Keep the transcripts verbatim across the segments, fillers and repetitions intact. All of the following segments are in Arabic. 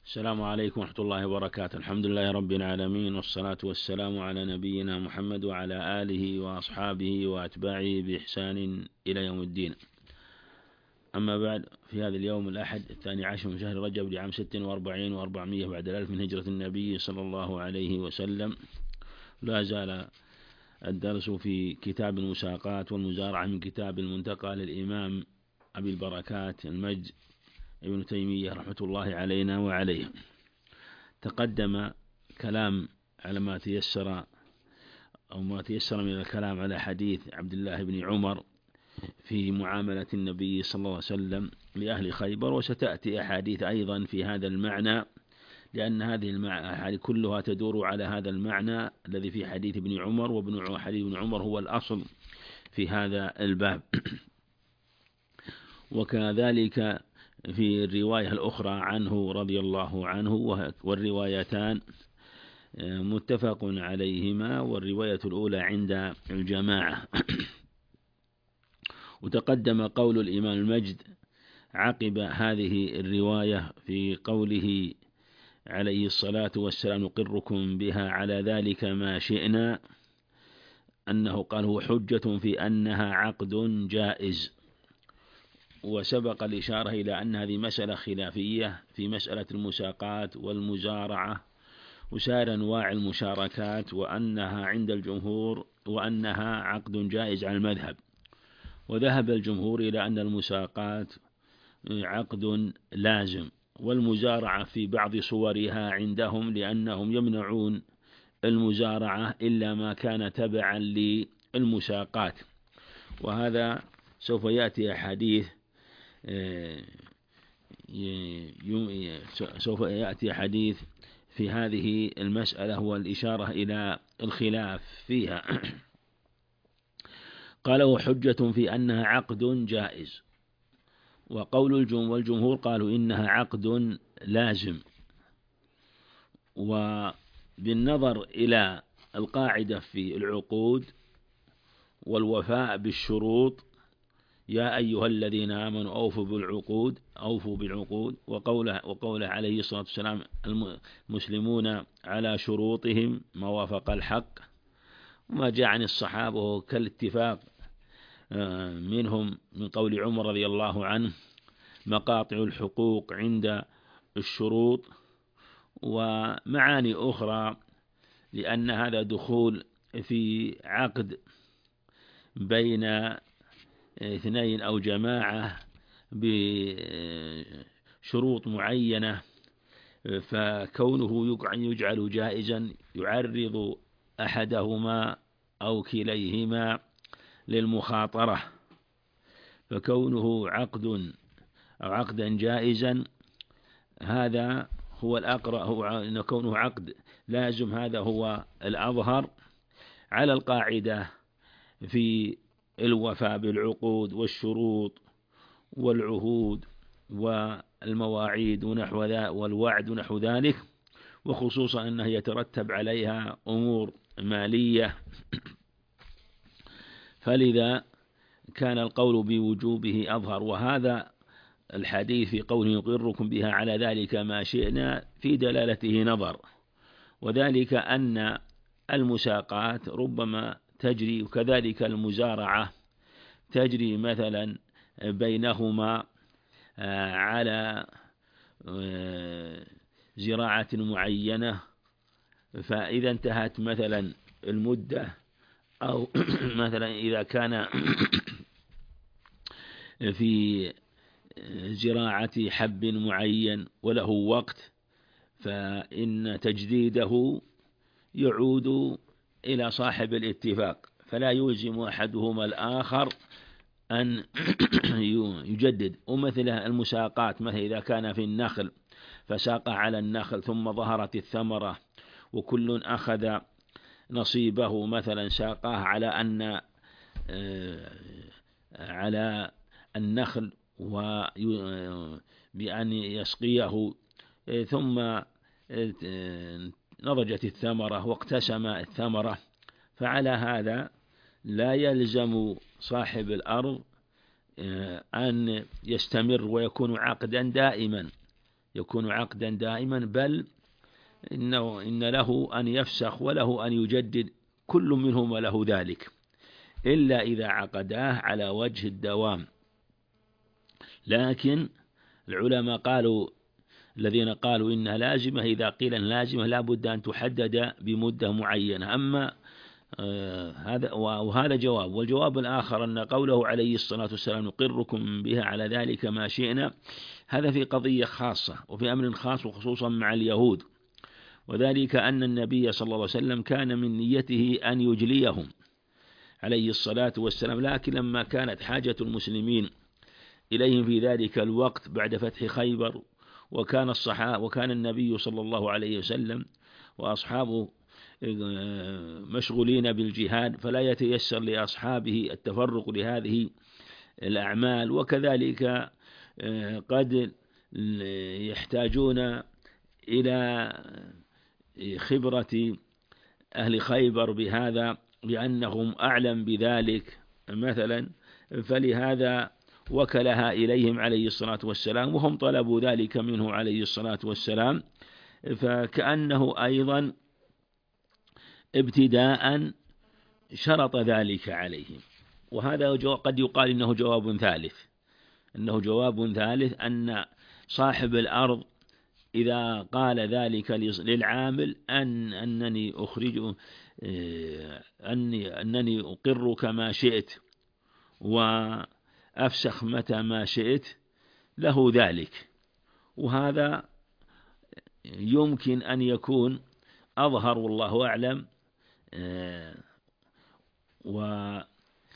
السلام عليكم ورحمة الله وبركاته. الحمد لله رب العالمين، والصلاة والسلام على نبينا محمد وعلى آله وأصحابه وأتباعه بإحسان إلى يوم الدين. أما بعد، في هذا اليوم الأحد الثاني عشر من شهر رجب لعام ست وأربعين وأربعمائة بعد الألف من هجرة النبي صلى الله عليه وسلم، لا زال الدرس في كتاب المساقات والمزارعة من كتاب المنتقى للإمام أبي البركات المجد ابن تيمية رحمة الله علينا وعليه. تقدم كلام على ما تيسر أو ما تيسر من الكلام على حديث عبد الله بن عمر في معاملة النبي صلى الله عليه وسلم لأهل خيبر، وستأتي أحاديث أيضا في هذا المعنى، لأن هذه الأحاديث كلها تدور على هذا المعنى الذي في حديث ابن عمر، وابن حديث ابن عمر هو الأصل في هذا الباب. وكذلك في الرواية الأخرى عنه رضي الله عنه، والروايتان متفق عليهما، والرواية الأولى عند الجماعة. وتقدم قول الإمام المجد عقب هذه الرواية في قوله عليه الصلاة والسلام: نقركم بها على ذلك ما شئنا، أنه قال هو حجة في أنها عقد جائز. وسبق الإشارة إلى أن هذه مسألة خلافية في مسألة المساقات والمزارعة وسائر أنواع المشاركات، وأنها عند الجمهور وأنها عقد جائز على المذهب. وذهب الجمهور إلى أن المساقات عقد لازم، والمزارعة في بعض صورها عندهم، لأنهم يمنعون المزارعة إلا ما كان تبعا للمساقات. وهذا سوف يأتي أحاديث سوف يأتي حديث في هذه المسألة والإشارة إلى الخلاف فيها. قال وحجة في أنها عقد جائز. وقول الجمهور والجمهور قالوا إنها عقد لازم. وبالنظر إلى القاعدة في العقود والوفاء بالشروط: يا أيها الذين آمنوا أوفوا بالعقود أوفوا بالعقود وقوله, وقوله عليه الصلاة والسلام: المسلمون على شروطهم ما وافق الحق. وما جاء عن الصحابة كالاتفاق منهم من قول عمر رضي الله عنه: مقاطع الحقوق عند الشروط. ومعاني أخرى، لأن هذا دخول في عقد بين اثنين أو جماعة بشروط معينة، فكونه يجعل جائزا يعرض أحدهما أو كليهما للمخاطرة، فكونه عقد أو عقدا جائزا هذا هو الأقرأ، هو أن كونه عقد لازم هذا هو الأظهر على القاعدة في الوفاء بالعقود والشروط والعهود والمواعيد ونحو ذلك والوعد ونحو ذلك، وخصوصا أنه يترتب عليها أمور مالية. فلذا كان القول بوجوبه أظهر. وهذا الحديث في قوله يقركم بها على ذلك ما شئنا في دلالته نظر، وذلك أن المساقات ربما تجري، وكذلك المزارعة تجري مثلا بينهما على زراعة معينة، فإذا انتهت مثلا المدة، أو مثلا إذا كان في زراعة حب معين وله وقت، فإن تجديده يعود إلى صاحب الاتفاق، فلا يلزم أحدهما الآخر أن يجدد. ومثل المساقات، مثل إذا كان في النخل فساق على النخل ثم ظهرت الثمرة وكل أخذ نصيبه، مثلا ساقاه على أن على النخل وبأن يسقيه، ثم نضجت الثمرة واقتسم الثمرة، فعلى هذا لا يلزم صاحب الأرض أن يستمر ويكون عقدا دائما، يكون عقدا دائما، بل إنه إن له أن يفسخ وله أن يجدد، كل منهما له ذلك، إلا إذا عقداه على وجه الدوام. لكن العلماء قالوا الذين قالوا إنها لازمة، إذا قيل إن لازمة لا بد أن تحدد بمدة معينة. أما آه هذا وهذا جواب. والجواب الآخر أن قوله عليه الصلاة والسلام نقركم بها على ذلك ما شئنا، هذا في قضية خاصة وفي أمر خاص، وخصوصا مع اليهود، وذلك أن النبي صلى الله عليه وسلم كان من نيته أن يجليهم عليه الصلاة والسلام، لكن لما كانت حاجة المسلمين إليهم في ذلك الوقت بعد فتح خيبر، وكان الصحابة وكان النبي صلى الله عليه وسلم وأصحابه مشغولين بالجهاد، فلا يتيسر لأصحابه التفرق لهذه الأعمال، وكذلك قد يحتاجون إلى خبرة أهل خيبر بهذا، لأنهم أعلم بذلك مثلا، فلهذا وكلها إليهم عليه الصلاة والسلام، وهم طلبوا ذلك منه عليه الصلاة والسلام، فكأنه أيضا ابتداء شرط ذلك عليهم. وهذا قد يقال إنه جواب ثالث، إنه جواب ثالث أن صاحب الأرض إذا قال ذلك للعامل أن أنني أخرج أني أنني أقرك ما شئت وأفسخ متى ما شئت، له ذلك. وهذا يمكن أن يكون أظهر والله أعلم. وهل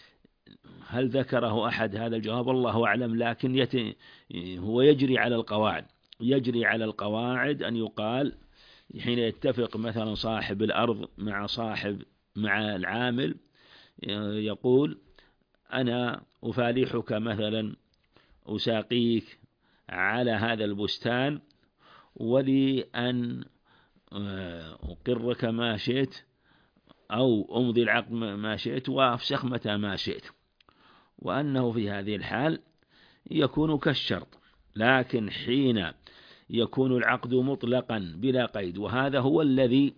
ذكره أحد هذا الجواب الله أعلم، لكن يت... هو يجري على القواعد، يجري على القواعد أن يقال حين يتفق مثلا صاحب الأرض مع صاحب مع العامل، يقول أنا أفالحك مثلا، أساقيك على هذا البستان، ولي أن أقرك ما شئت أو أمضي العقد ما شئت وأفسخ متى ما شئت، وأنه في هذه الحال يكون كالشرط. لكن حين يكون العقد مطلقا بلا قيد، وهذا هو الذي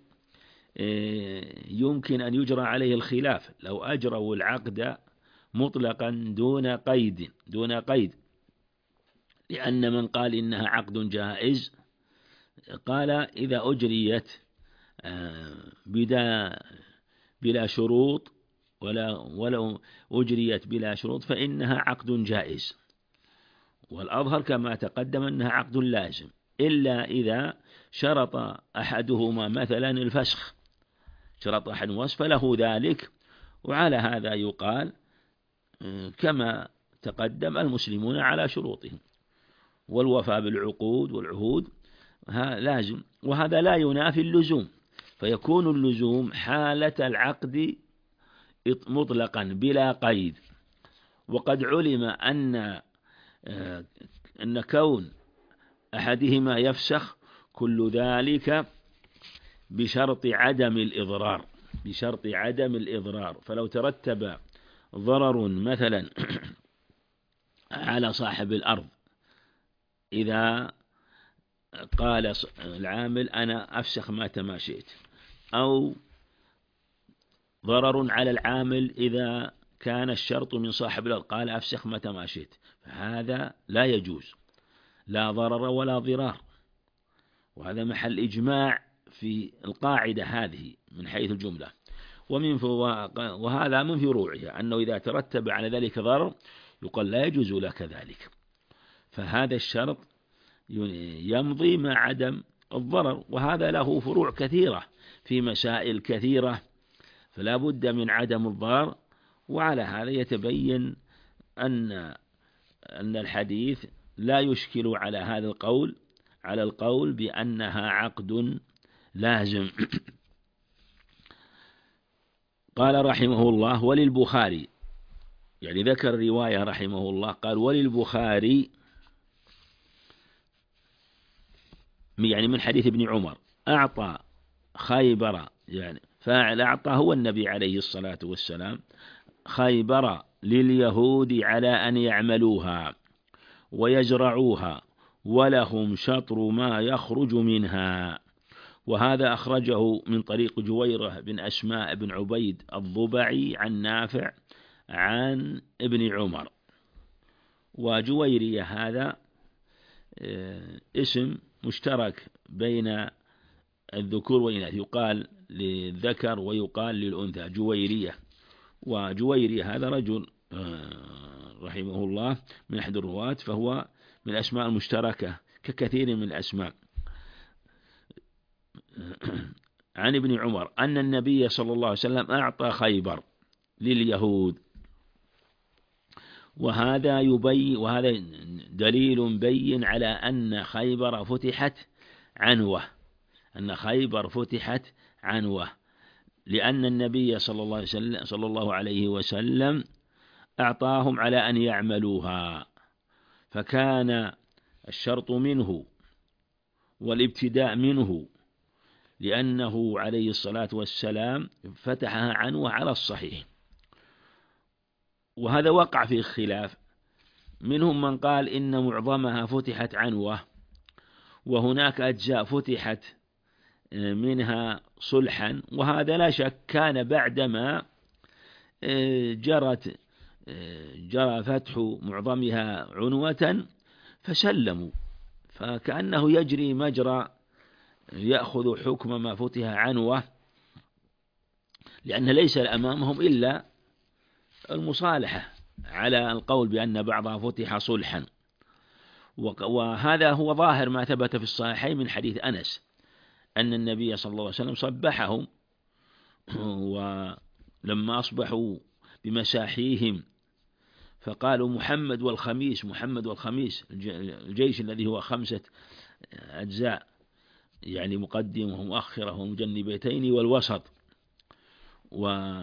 يمكن أن يجرى عليه الخلاف، لو أجروا العقد مطلقا دون قيد دون قيد لأن من قال إنها عقد جائز قال إذا أجريت بلا بلا شروط ولا ولو أجريت بلا شروط فإنها عقد جائز، والأظهر كما تقدم أنها عقد لازم، إلا إذا شرط أحدهما مثلا الفسخ، شرط أحد الفسخ فله ذلك. وعلى هذا يقال كما تقدم المسلمون على شروطهم، والوفاء بالعقود والعهود لازم، وهذا لا ينافي اللزوم، فيكون اللزوم حالة العقد مطلقا بلا قيد. وقد علم أن أن كون أحدهما يفسخ كل ذلك بشرط عدم الإضرار، بشرط عدم الإضرار. فلو ترتب ضرر مثلا على صاحب الأرض إذا قال العامل أنا أفسخ متى ما شئت، أو ضرر على العامل إذا كان الشرط من صاحب الأرض قال أفسخ متى ما شئت، فهذا لا يجوز، لا ضرر ولا ضرار. وهذا محل إجماع في القاعدة هذه من حيث الجملة. ومن وهذا من فروعها أنه إذا ترتب على ذلك ضرر يقال لا يجوز لك ذلك، فهذا الشرط يمضي مع عدم الضرر. وهذا له فروع كثيرة في مسائل كثيرة، فلا بد من عدم الضرر. وعلى هذا يتبين أن أن الحديث لا يشكل على هذا القول على القول بأنها عقد لازم. قال رحمه الله وللبخاري، يعني ذكر رواية رحمه الله قال وللبخاري يعني من حديث ابن عمر أعطى خيبر، يعني فاعل أعطى هو النبي عليه الصلاة والسلام، خيبر لليهود على أن يعملوها ويزرعوها ولهم شطر ما يخرج منها. وهذا أخرجه من طريق جويرة بن أسماء بن عبيد الضبعي عن نافع عن ابن عمر. وجويرية هذا اسم مشترك بين الذكور والإناث، يقال للذكر ويقال للأنثى جويرية. وجويرية هذا رجل رحمه الله من أحد الرواة، فهو من الأسماء المشتركة ككثير من الأسماء. عن ابن عمر أن النبي صلى الله عليه وسلم أعطى خيبر لليهود. وهذا يبين وهذا دليل بين على أن خيبر فتحت عنوة، أن خيبر فتحت عنوة، لأن النبي صلى الله عليه وسلم صلى الله عليه وسلم أعطاهم على أن يعملوها، فكان الشرط منه والابتداء منه، لأنه عليه الصلاة والسلام فتحها عنوة على الصحيح. وهذا وقع فيه خلاف، منهم من قال إن معظمها فتحت عنوة، وهناك أجزاء فتحت منها صلحا، وهذا لا شك كان بعدما جرت جرى فتح معظمها عنوة فسلموا، فكأنه يجري مجرى يأخذ حكم ما فتح عنوة، لأن ليس أمامهم إلا المصالحة على القول بأن بعضها فتح صلحا. وهذا هو ظاهر ما ثبت في الصحيحين من حديث أنس أن النبي صلى الله عليه وسلم صبحهم، ولما أصبحوا بمساحيهم فقالوا محمد والخميس، محمد والخميس، الجيش الذي هو خمسة أجزاء، يعني مقدمة ومؤخرة ومجنبتين والوسط. و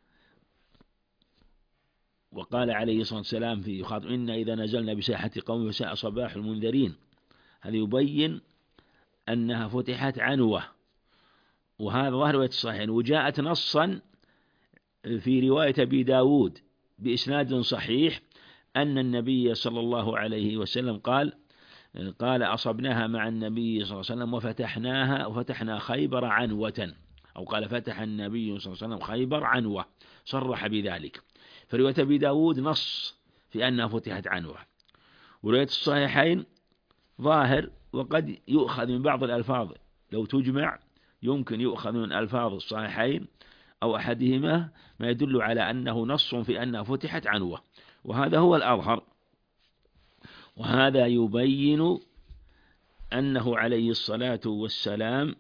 وقال عليه الصلاة والسلام في يخاطب إن إذا نزلنا بساحة قوم فساء صباح المنذرين. هذا يبين أنها فتحت عنوة، وهذا ظاهر رواية الصحيحين. وجاءت نصا في رواية أبي داود بإسناد صحيح أن النبي صلى الله عليه وسلم قال قال أصبناها مع النبي صلى الله عليه وسلم وفتحناها وفتحنا خيبر عنوة، أو قال فتح النبي صلى الله عليه وسلم خيبر عنوة، صرح بذلك. فرواية أبي داود نص في أنها فتحت عنوة، ورواية الصحيحين ظاهر، وقد يؤخذ من بعض الألفاظ لو تجمع يمكن يؤخذ من ألفاظ الصحيحين أو أحدهما ما يدل على أنه نص في أنها فتحت عنوة، وهذا هو الأظهر. وهذا يبين أنه عليه الصلاة والسلام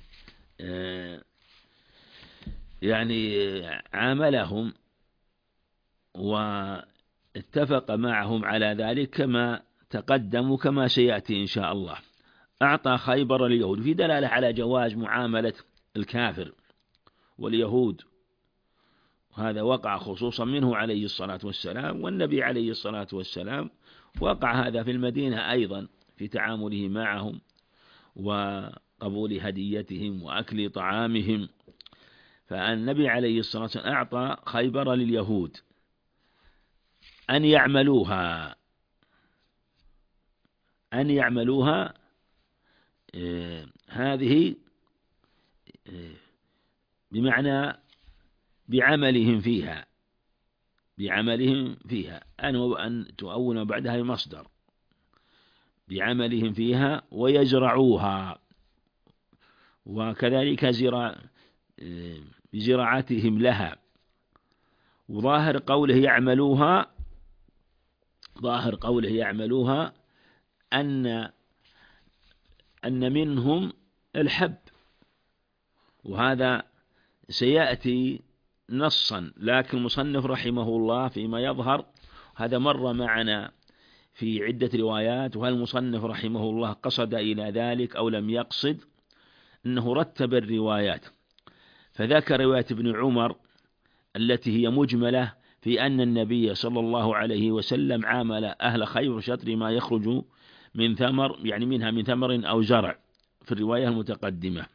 يعني عاملهم واتفق معهم على ذلك كما تقدم كما سيأتي إن شاء الله. أعطى خيبر اليهود في دلالة على جواز معاملة الكافر واليهود، هذا وقع خصوصا منه عليه الصلاة والسلام، والنبي عليه الصلاة والسلام وقع هذا في المدينة أيضا في تعامله معهم وقبول هديتهم وأكل طعامهم. فالنبي عليه الصلاة والسلام أعطى خيبر لليهود أن يعملوها أن يعملوها آه هذه آه بمعنى بعملهم فيها بعملهم فيها أن تؤون بعدها المصدر بعملهم فيها ويزرعوها، وكذلك زراع بزراعتهم لها. وظاهر قوله يعملوها ظاهر قوله يعملوها أن أن منهم الحب، وهذا سيأتي نصا، لكن المصنف رحمه الله فيما يظهر هذا مر معنا في عدة روايات، وهل المصنف رحمه الله قصد إلى ذلك أو لم يقصد، أنه رتب الروايات فذكر رواية ابن عمر التي هي مجملة في أن النبي صلى الله عليه وسلم عامل أهل خيبر شطر ما يخرج من ثمر، يعني منها من ثمر أو زرع في الرواية المتقدمة.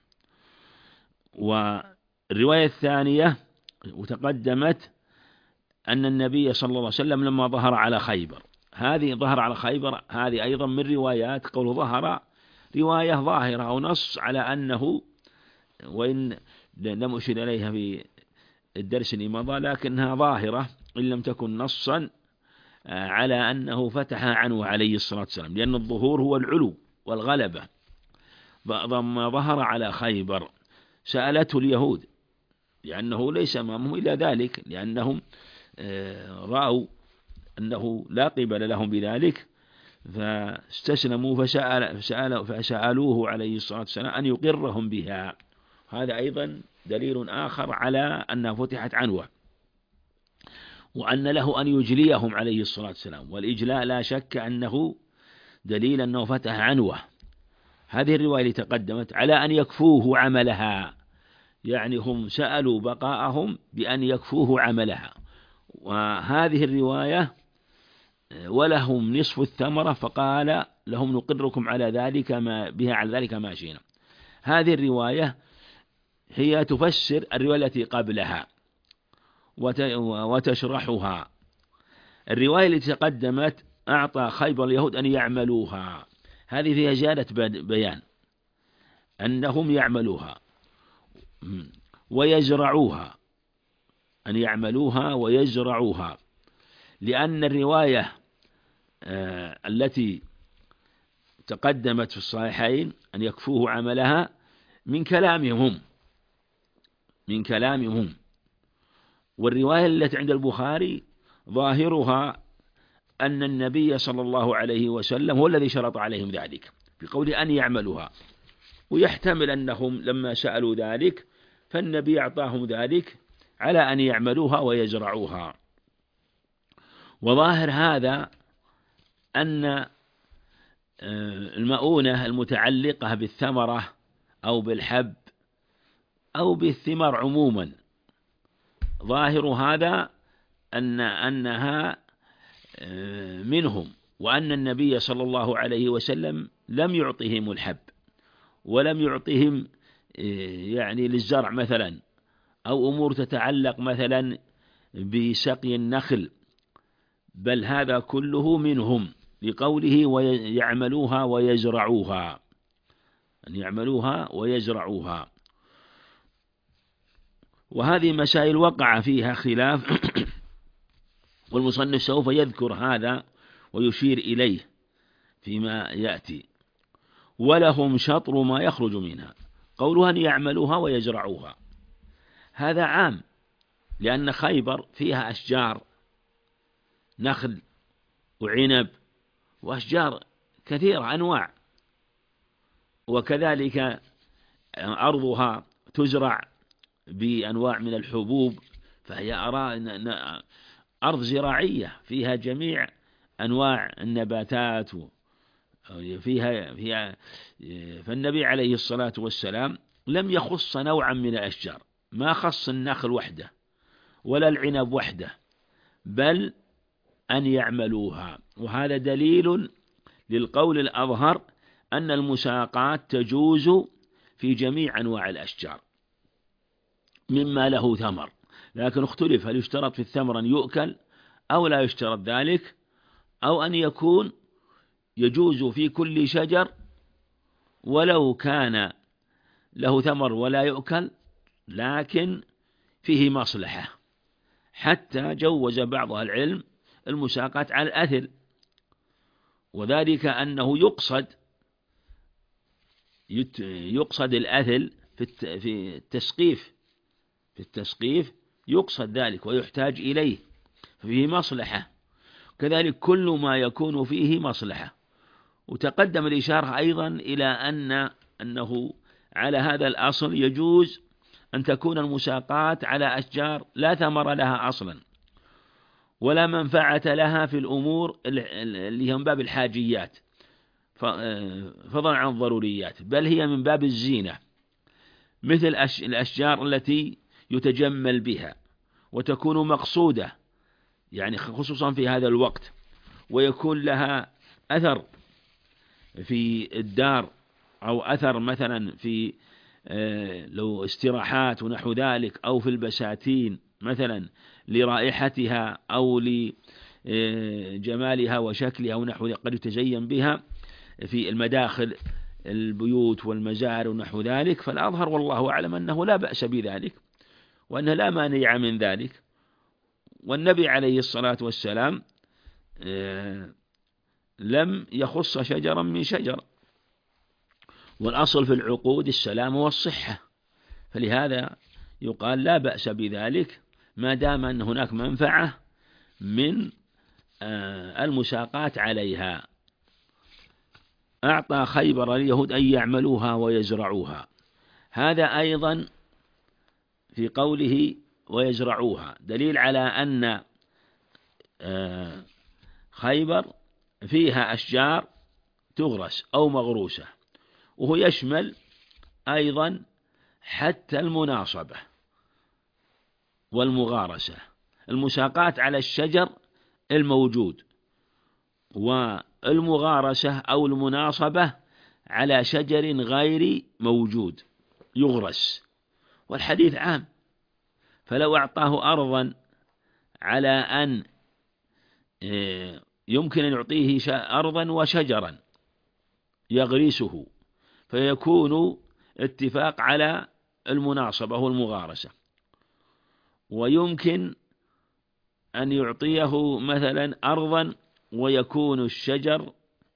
والرواية الثانية وتقدمت أن النبي صلى الله عليه وسلم لما ظهر على خيبر هذه ظهر على خيبر، هذه أيضا من روايات قول ظهر، رواية ظاهرة أو نص على أنه، وإن لم أشير إليها في الدرس اللي مضى، لكنها ظاهرة إن لم تكن نصا على أنه فتح عنه عليه الصلاة والسلام، لأن الظهور هو العلو والغلبة. ما ظهر على خيبر سألته اليهود، لأنه ليس أمامهم إلا ذلك، لأنهم رأوا أنه لا قبل لهم بذلك، فاستسلموا فسأل فسأل فسألوه عليه الصلاة والسلام أن يقرهم بها. هذا أيضا دليل آخر على أنها فتحت عنوة، وأن له أن يجليهم عليه الصلاة والسلام، والإجلاء لا شك أنه دليل أنه فتح عنوة. هذه الرواية اللي تقدمت على أن يكفوه عملها، يعني هم سألوا بقاءهم بأن يكفوه عملها، وهذه الرواية ولهم نصف الثمرة، فقال لهم نقركم على ذلك ما بها على ذلك ما شئنا. هذه الرواية هي تفسر الرواية التي قبلها وتشرحها. الرواية التي تقدمت أعطى خيبر اليهود أن يعملوها، هذه فيها زيادة بيان أنهم يعملوها ويزرعوها، أن يعملوها ويزرعوها، لأن الرواية آه التي تقدمت في الصحيحين أن يكفوه عملها من كلامهم هم من كلامهم هم والرواية التي عند البخاري ظاهرها أن النبي صلى الله عليه وسلم هو الذي شرط عليهم ذلك بقول أن يعملوها، ويحتمل أنهم لما سألوا ذلك فالنبي أعطاهم ذلك على أن يعملوها ويزرعوها. وظاهر هذا أن المؤونة المتعلقة بالثمرة أو بالحب أو بالثمار عموما، ظاهر هذا أن أنها منهم، وأن النبي صلى الله عليه وسلم لم يعطهم الحب ولم يعطهم يعني للزرع مثلا، أو أمور تتعلق مثلا بسقي النخل، بل هذا كله منهم لقوله ويعملوها ويزرعوها، أن يعملوها ويزرعوها. وهذه مسائل وقع فيها خلاف والمصنف سوف يذكر هذا ويشير إليه فيما يأتي. ولهم شطر ما يخرج منها، قولها أن يعملوها ويزرعوها هذا عام، لأن خيبر فيها أشجار نخل وعنب وأشجار كثيرة أنواع، وكذلك أرضها تزرع بأنواع من الحبوب، فهي أرض زراعية فيها جميع أنواع النباتات فيها فيها فالنبي عليه الصلاة والسلام لم يخص نوعا من الأشجار، ما خص النخل وحده ولا العنب وحده، بل أن يعملوها. وهذا دليل للقول الأظهر أن المساقات تجوز في جميع أنواع الأشجار مما له ثمر، لكن اختلف هل يشترط في الثمر أن يؤكل أو لا يشترط ذلك، أو أن يكون يجوز في كل شجر ولو كان له ثمر ولا يؤكل لكن فيه مصلحة، حتى جوز بعض العلم المساقات على الأثل، وذلك أنه يقصد يقصد الأثل في التسقيف في التسقيف يقصد ذلك ويحتاج إليه، فيه مصلحة، كذلك كل ما يكون فيه مصلحة. وتقدم الإشارة أيضا إلى أن أنه على هذا الأصل يجوز أن تكون المساقات على أشجار لا ثمر لها أصلا ولا منفعة لها في الأمور اللي هي من باب الحاجيات فضلا عن الضروريات، بل هي من باب الزينة، مثل الأشجار التي يتجمل بها وتكون مقصودة، يعني خصوصا في هذا الوقت، ويكون لها أثر في الدار أو أثر مثلا في لو استراحات ونحو ذلك، أو في البساتين مثلا لرائحتها أو جمالها وشكلها ونحو قد يتزين بها في المداخل البيوت والمزار ونحو ذلك، فالأظهر والله أعلم أنه لا بأس بذلك، وأنه لا مانع من ذلك. والنبي عليه الصلاة والسلام لم يخص شجرا من شجر، والأصل في العقود السلام والصحة، فلهذا يقال لا بأس بذلك ما دام أن هناك منفعة من المساقات عليها. أعطى خيبر اليهود أن يعملوها ويزرعوها، هذا أيضا في قوله ويزرعوها دليل على أن خيبر فيها أشجار تغرس أو مغروسة، وهو يشمل أيضا حتى المناصبة والمغارسة، المساقات على الشجر الموجود، والمغارسة أو المناصبة على شجر غير موجود يغرس، والحديث عام. فلو أعطاه أرضا على أن يمكن أن يعطيه أرضا وشجرا يغرسه، فيكون اتفاق على المناصبة والمغارسة. ويمكن أن يعطيه مثلا أرضا ويكون الشجر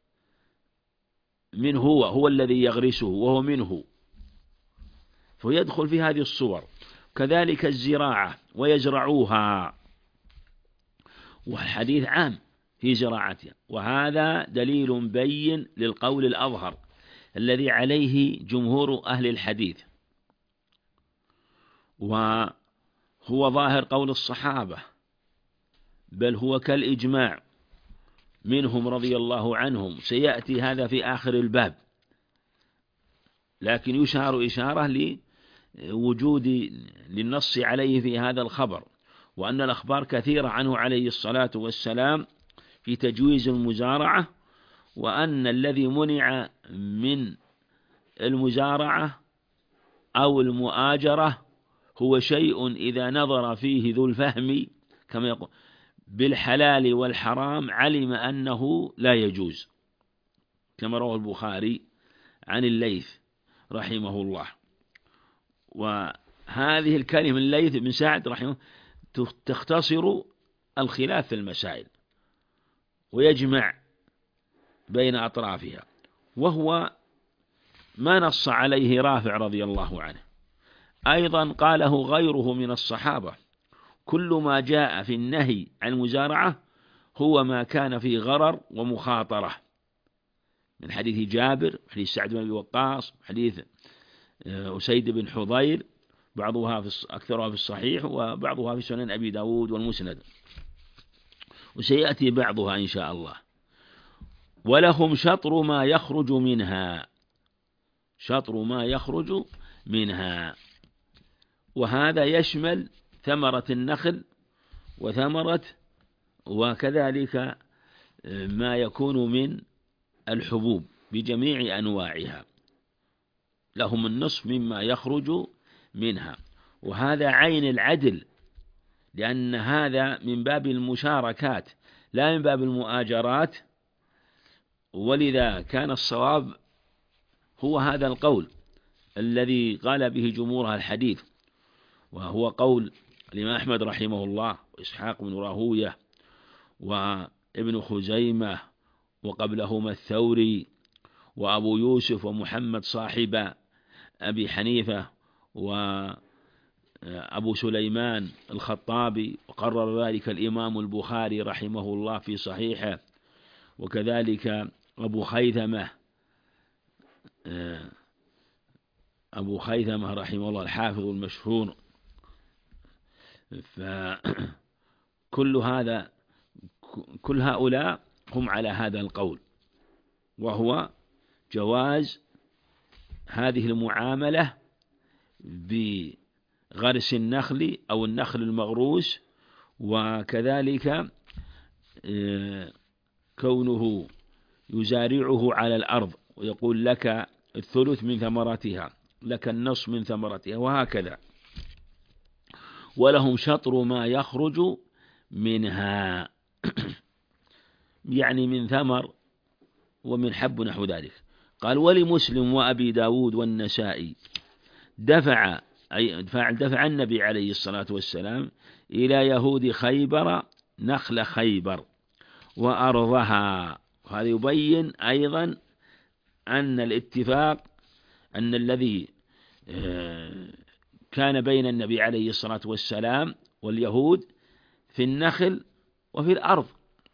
منه هو هو الذي يغرسه وهو منه، فيدخل في هذه الصور. كذلك الزراعة ويزرعوها، والحديث عام في زراعتها، وهذا دليل بين للقول الأظهر الذي عليه جمهور أهل الحديث، وهو ظاهر قول الصحابة، بل هو كالإجماع منهم رضي الله عنهم. سيأتي هذا في آخر الباب، لكن يشار إشارة لوجود للنص عليه في هذا الخبر، وأن الأخبار كثيرة عنه عليه الصلاة والسلام في تجويز المزارعة، وأن الذي منع من المزارعة أو المؤاجرة هو شيء إذا نظر فيه ذو الفهم كما يقول بالحلال والحرام علم أنه لا يجوز، كما رواه البخاري عن الليث رحمه الله. وهذه الكلمة الليث بن سعد رحمه تختصر الخلاف في المسائل ويجمع بين أطرافها، وهو ما نص عليه رافع رضي الله عنه. أيضا قاله غيره من الصحابة: كل ما جاء في النهي عن المزارعة هو ما كان في غرر ومخاطرة، من حديث جابر، حديث سعد بن أبي وقاص، حديث أسيد بن حضير، بعضها في أكثرها في الصحيح وبعضها في سنن أبي داود والمسند، وسيأتي بعضها إن شاء الله. ولهم شطر ما يخرج منها، شطر ما يخرج منها، وهذا يشمل ثمرة النخل وثمرة وكذلك ما يكون من الحبوب بجميع أنواعها، لهم النصف مما يخرج منها، وهذا عين العدل، لأن هذا من باب المشاركات لا من باب المؤاجرات، ولذا كان الصواب هو هذا القول الذي قال به جمهور الحديث، وهو قول الإمام أحمد رحمه الله وإسحاق بن راهوية وابن خزيمة وقبلهما الثوري وأبو يوسف ومحمد صاحب أبي حنيفة وأبو سليمان الخطابي، وقرر ذلك الإمام البخاري رحمه الله في صحيحه، وكذلك أبو خيثمة أبو خيثمة رحمه الله الحافظ المشهور. فكل هذا كل هؤلاء هم على هذا القول، وهو جواز هذه المعاملة بغرس النخل أو النخل المغروس، وكذلك كونه يزارعه على الأرض ويقول لك الثلث من ثمرتها، لك النصف من ثمرتها، وهكذا. ولهم شطر ما يخرج منها، يعني من ثمر ومن حب نحو ذلك. قال ولمسلم وأبي داود والنسائي دفع أي دفع النبي عليه الصلاة والسلام إلى يهود خيبر نخل خيبر وأرضها. وهذا يبين أيضا أن الاتفاق أن الذي كان بين النبي عليه الصلاة والسلام واليهود في النخل وفي الأرض،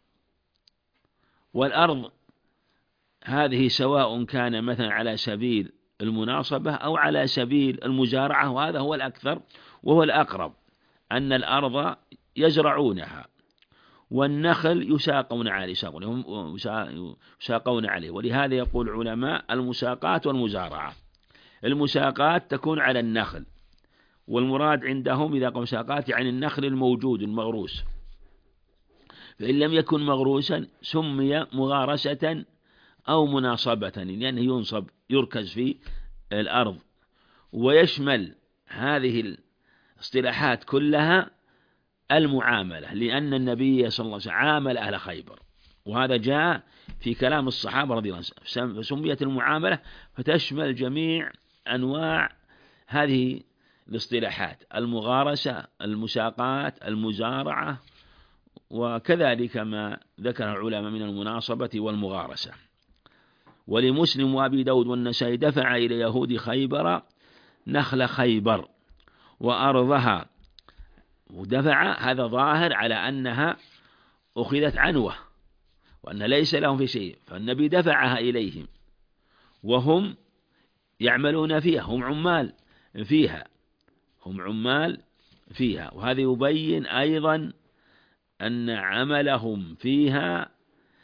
والأرض هذه سواء كان مثلا على سبيل المناصبة أو على سبيل المزارعة، وهذا هو الأكثر وهو الأقرب، أن الأرض يزرعونها والنخل يساقون عليه يساقون عليه. ولهذا يقول العلماء المساقات والمزارعة. المساقات تكون على النخل، والمراد عندهم إذا قالوا مساقات يعني النخل الموجود المغروس، فإن لم يكن مغروسا سمي مغارسة أو مناصبة، لأنه ينصب يركز في الأرض. ويشمل هذه الاصطلاحات كلها المعاملة، لأن النبي صلى الله عليه وسلم عامل أهل خيبر، وهذا جاء في كلام الصحابة رضي الله عنهم، فسميت المعاملة فتشمل جميع أنواع هذه الاصطلاحات: المغارسة، المساقات، المزارعة، وكذلك ما ذكر العلماء من المناصبة والمغارسة. ولمسلم وأبي داود والنسائي دفع إلى يهود خيبر نخل خيبر وأرضها. ودفع هذا ظاهر على أنها أخذت عنوة وأن ليس لهم في شيء، فالنبي دفعها إليهم وهم يعملون فيها، هم عمال فيها هم عمال فيها وهذا يبين أيضا أن عملهم فيها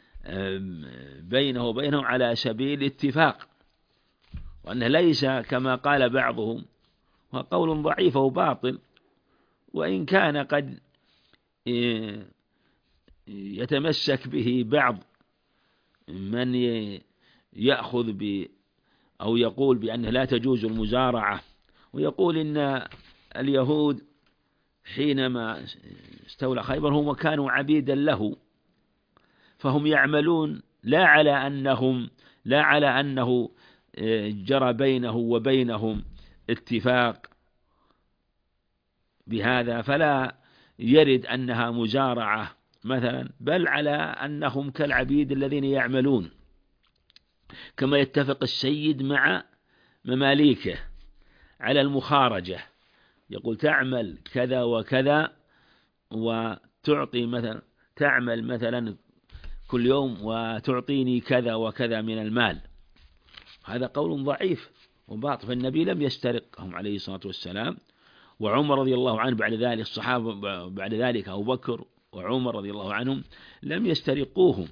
بينه وبينهم على سبيل الاتفاق، وأنه ليس كما قال بعضهم، وقول ضعيف وباطل، وإن كان قد يتمسك به بعض من يأخذ ب أو يقول بأنه لا تجوز المزارعة، ويقول إن اليهود حينما استولى خيبر هم كانوا عبيدا له، فهم يعملون لا على أنهم لا على أنه جرى بينه وبينهم اتفاق بهذا فلا يرد أنها مزارعة مثلا، بل على أنهم كالعبيد الذين يعملون، كما يتفق السيد مع مماليكه على المخارجة، يقول تعمل كذا وكذا وتعطي مثلا تعمل مثلا كل يوم وتعطيني كذا وكذا من المال. هذا قول ضعيف وباطل، فالنبي لم يسترقهم عليه الصلاة والسلام، وعمر رضي الله عنه بعد ذلك الصحابة بعد ذلك أبو بكر وعمر رضي الله عنهم لم يسترقوهم،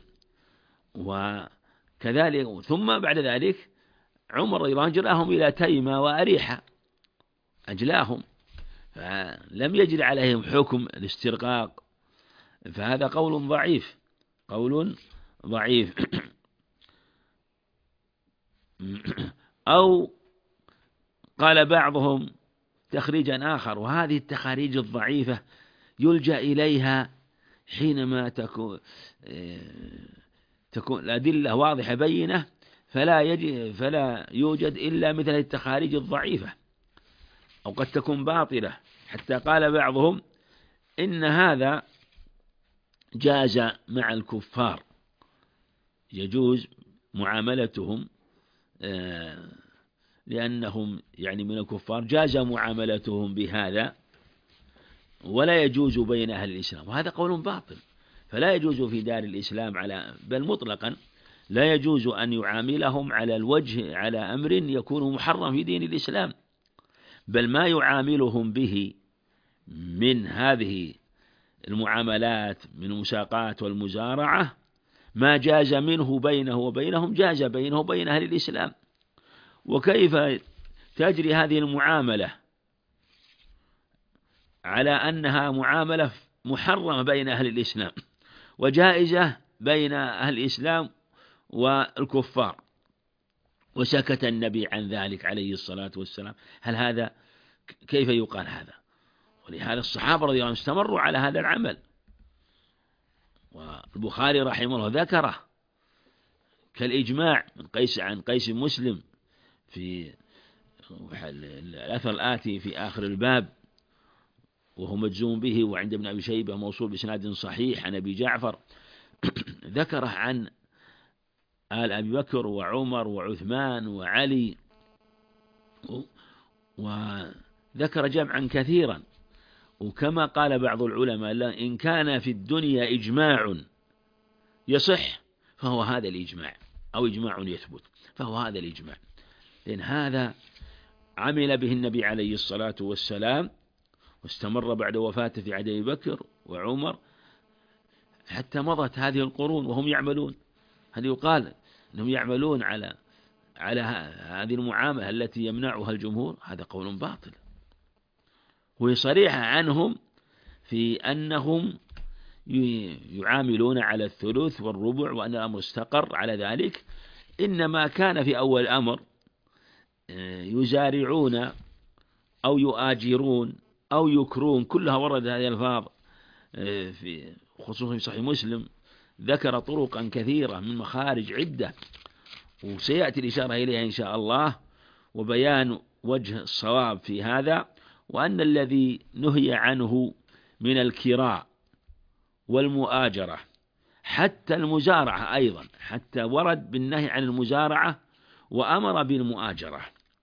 وكذلك ثم بعد ذلك عمر رضي الله عنه أجلاهم إلى تيمة وأريحة، أجلاهم فلم يجري عليهم حكم الاسترقاق، فهذا قول ضعيف قول ضعيف أو قال بعضهم تخريجا آخر، وهذه التخاريج الضعيفة يلجأ إليها حينما تكون تكون الأدلة واضحة بينة، فلا يجي فلا يوجد إلا مثل التخاريج الضعيفة، أو قد تكون باطلة. حتى قال بعضهم إن هذا جاز مع الكفار، يجوز معاملتهم لأنهم يعني من الكفار، جاز معاملتهم بهذا ولا يجوز بين أهل الإسلام، وهذا قول باطل. فلا يجوز في دار الإسلام على بل مطلقا لا يجوز أن يعاملهم على الوجه على أمر يكون محرم في دين الإسلام، بل ما يعاملهم به من هذه المعاملات من المساقات والمزارعة ما جاز منه بينه وبينهم جاز بينه وبين أهل الإسلام. وكيف تجري هذه المعاملة على أنها معاملة محرمة بين أهل الإسلام وجائزة بين أهل الإسلام والكفار، وسكت النبي عن ذلك عليه الصلاة والسلام؟ هل هذا كيف يقال هذا؟ ولهذا الصحابة رضي الله عنهم استمروا على هذا العمل، والبخاري رحمه الله ذكره كالإجماع من قيس عن قيس مسلم في الأثر الآتي في آخر الباب، وهو مجزوم به، وعند ابن أبي شيبة موصول بسناد صحيح عن أبي جعفر، ذكره عن آل أبي بكر وعمر وعثمان وعلي، وذكر جمعا كثيرا. وكما قال بعض العلماء إن كان في الدنيا إجماع يصح فهو هذا الإجماع، أو إجماع يثبت فهو هذا الإجماع، لأن هذا عمل به النبي عليه الصلاة والسلام، واستمر بعد وفاته في عهد أبي بكر وعمر حتى مضت هذه القرون وهم يعملون. هل يقال أنهم يعملون على على هذه المعاملة التي يمنعها الجمهور؟ هذا قول باطل. وهي صريحة عنهم في أنهم يعاملون على الثلث والربع، وأن الأمر استقر على ذلك. إنما كان في أول الأمر يزارعون أو يؤاجرون أو يكرون، كلها ورد هذه الألفاظ في خصوصا في صحيح مسلم، ذكر طرقا كثيرة من مخارج عدة، وسيأتي الإشارة إليها إن شاء الله، وبيان وجه الصواب في هذا، وأن الذي نهي عنه من الكراء والمؤاجرة حتى المزارعة أيضا، حتى ورد بالنهي عن المزارعة وأمر بالمؤاجرة.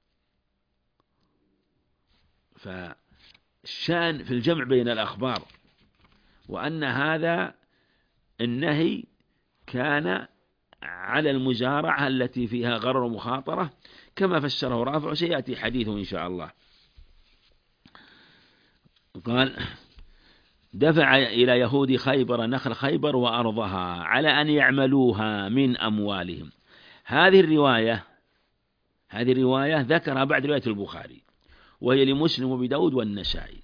فالشان في الجمع بين الأخبار، وأن هذا النهي كان على المزارعة التي فيها غرر ومخاطرة كما فسره رافع، وسيأتي حديثه إن شاء الله. قال دفع إلى يهود خيبر نخل خيبر وأرضها على أن يعملوها من أموالهم. هذه الرواية هذه الرواية ذكرها بعد رواية البخاري، وهي لمسلم وبداود والنسائي،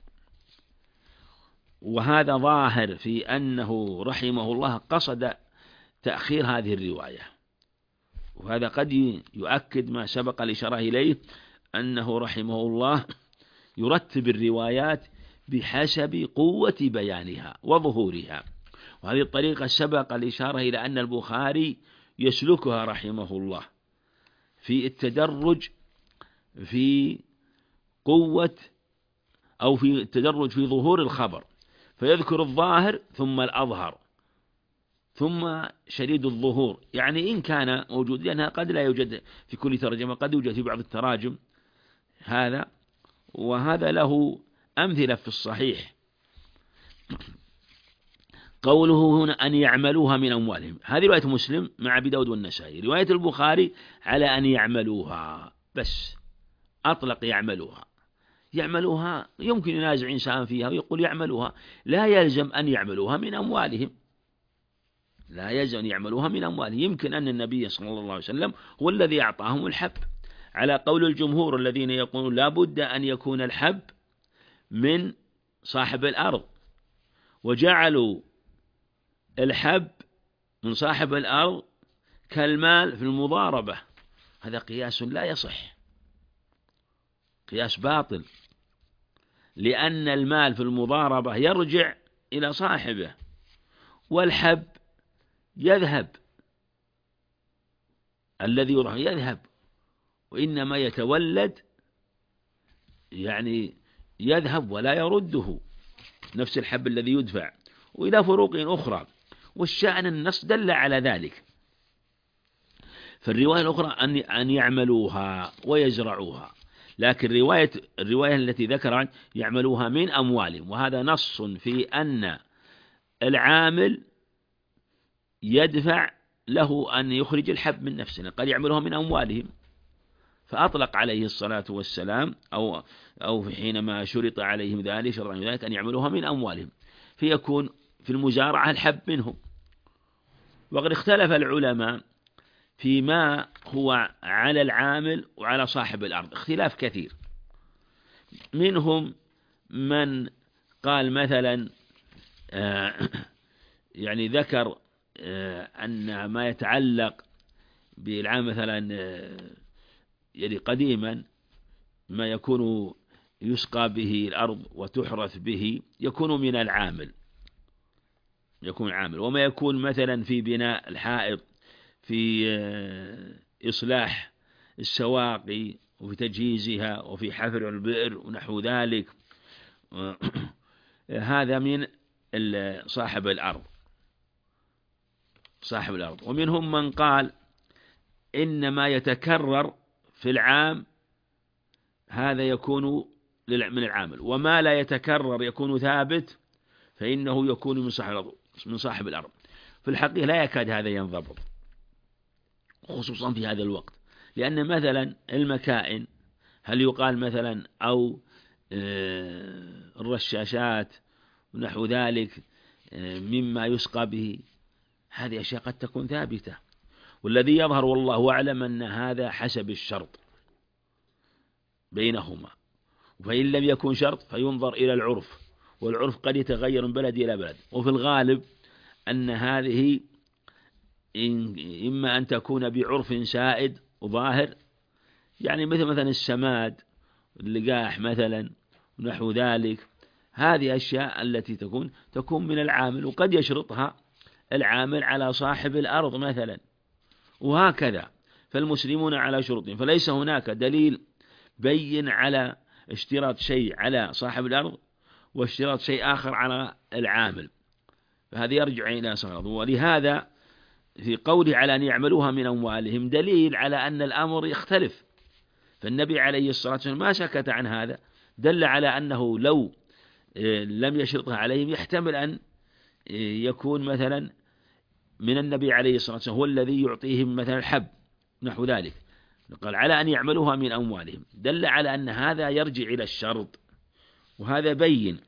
وهذا ظاهر في أنه رحمه الله قصد تأخير هذه الرواية، وهذا قد يؤكد ما سبق الإشارة إليه، أنه رحمه الله يرتب الروايات بحسب قوة بيانها وظهورها. وهذه الطريقة سبق الإشارة إلى أن البخاري يسلكها رحمه الله في التدرج في قوة أو في التدرج في ظهور الخبر، فيذكر الظاهر ثم الأظهر ثم شديد الظهور، يعني إن كان موجود، لأنها قد لا يوجد في كل ترجمة، قد يوجد في بعض التراجم هذا، وهذا له أمثلة في الصحيح. قوله هنا أن يعملوها من أموالهم، هذه رواية مسلم مع أبي داود والنسائي. رواية البخاري على أن يعملوها بس، أطلق يعملوها. يعملوها يمكن ينازع إنسان فيها ويقول يعملوها، لا يلزم أن يعملوها من أموالهم، لا يلزم أن يعملوها من أموالهم. يمكن أن النبي صلى الله عليه وسلم هو الذي أعطاهم الحب، على قول الجمهور الذين يقولون لا بد أن يكون الحب من صاحب الأرض، وجعلوا الحب من صاحب الأرض كالمال في المضاربة. هذا قياس لا يصح، قياس باطل، لأن المال في المضاربة يرجع إلى صاحبه، والحب يذهب، الذي يذهب وإنما يتولد، يعني يذهب ولا يرده، نفس الحب الذي يدفع، وإلى فروق أخرى، والشأن النص دل على ذلك. فالرواية الأخرى أن أن يعملوها ويزرعوها، لكن رواية الرواية التي ذكر يعملوها من أموالهم، وهذا نص في أن العامل يدفع له أن يخرج الحب من نفسه، قد يعملوها من أموالهم، فأطلق عليه الصلاة والسلام أو أو حينما شرط عليهم ذلك شرط عليهم ذلك أن يعملوها من أموالهم، فيكون في المزارعة الحب منهم. وقد اختلف العلماء فيما هو على العامل وعلى صاحب الأرض اختلاف كثير. منهم من قال مثلا آه يعني ذكر آه أن ما يتعلق بالعام مثلا آه يعني قديما ما يكون يسقى به الأرض وتحرث به يكون من العامل، يكون عامل. وما يكون مثلا في بناء الحائط، في إصلاح السواقي، وفي تجهيزها، وفي حفر البئر ونحو ذلك، هذا من صاحب الأرض صاحب الأرض. ومنهم من قال إنما يتكرر في العام هذا يكون من العامل، وما لا يتكرر يكون ثابت فإنه يكون من صاحب الأرض من صاحب الأرض. في الحقيقة لا يكاد هذا ينضبط، خصوصا في هذا الوقت، لأن مثلا المكائن هل يقال مثلا أو الرشاشات ونحو ذلك مما يسقى به، هذه أشياء قد تكون ثابتة. والذي يظهر والله أعلم أن هذا حسب الشرط بينهما، فإن لم يكن شرط فينظر إلى العرف، والعرف قد يتغير من بلد إلى بلد. وفي الغالب أن هذه إما أن تكون بعرف سائد وظاهر، يعني مثل مثلا السماد، اللقاح مثلا ونحو ذلك، هذه أشياء التي تكون تكون من العامل، وقد يشرطها العامل على صاحب الأرض مثلا، وهكذا. فالمسلمون على شروطهم، فليس هناك دليل بين على اشتراط شيء على صاحب الأرض واشتراط شيء آخر على العامل، فهذا يرجع إلى صاحب الأرض. ولهذا في قوله على أن يعملوها من أموالهم دليل على أن الأمر يختلف، فالنبي عليه الصلاة والسلام ما سكت عن هذا، دل على أنه لو لم يشرطها عليهم يحتمل أن يكون مثلا من النبي عليه الصلاة والسلام هو الذي يعطيهم مثلا الحب نحو ذلك. قال على أن يعملوها من أموالهم، دل على أن هذا يرجع إلى الشرط، وهذا بين،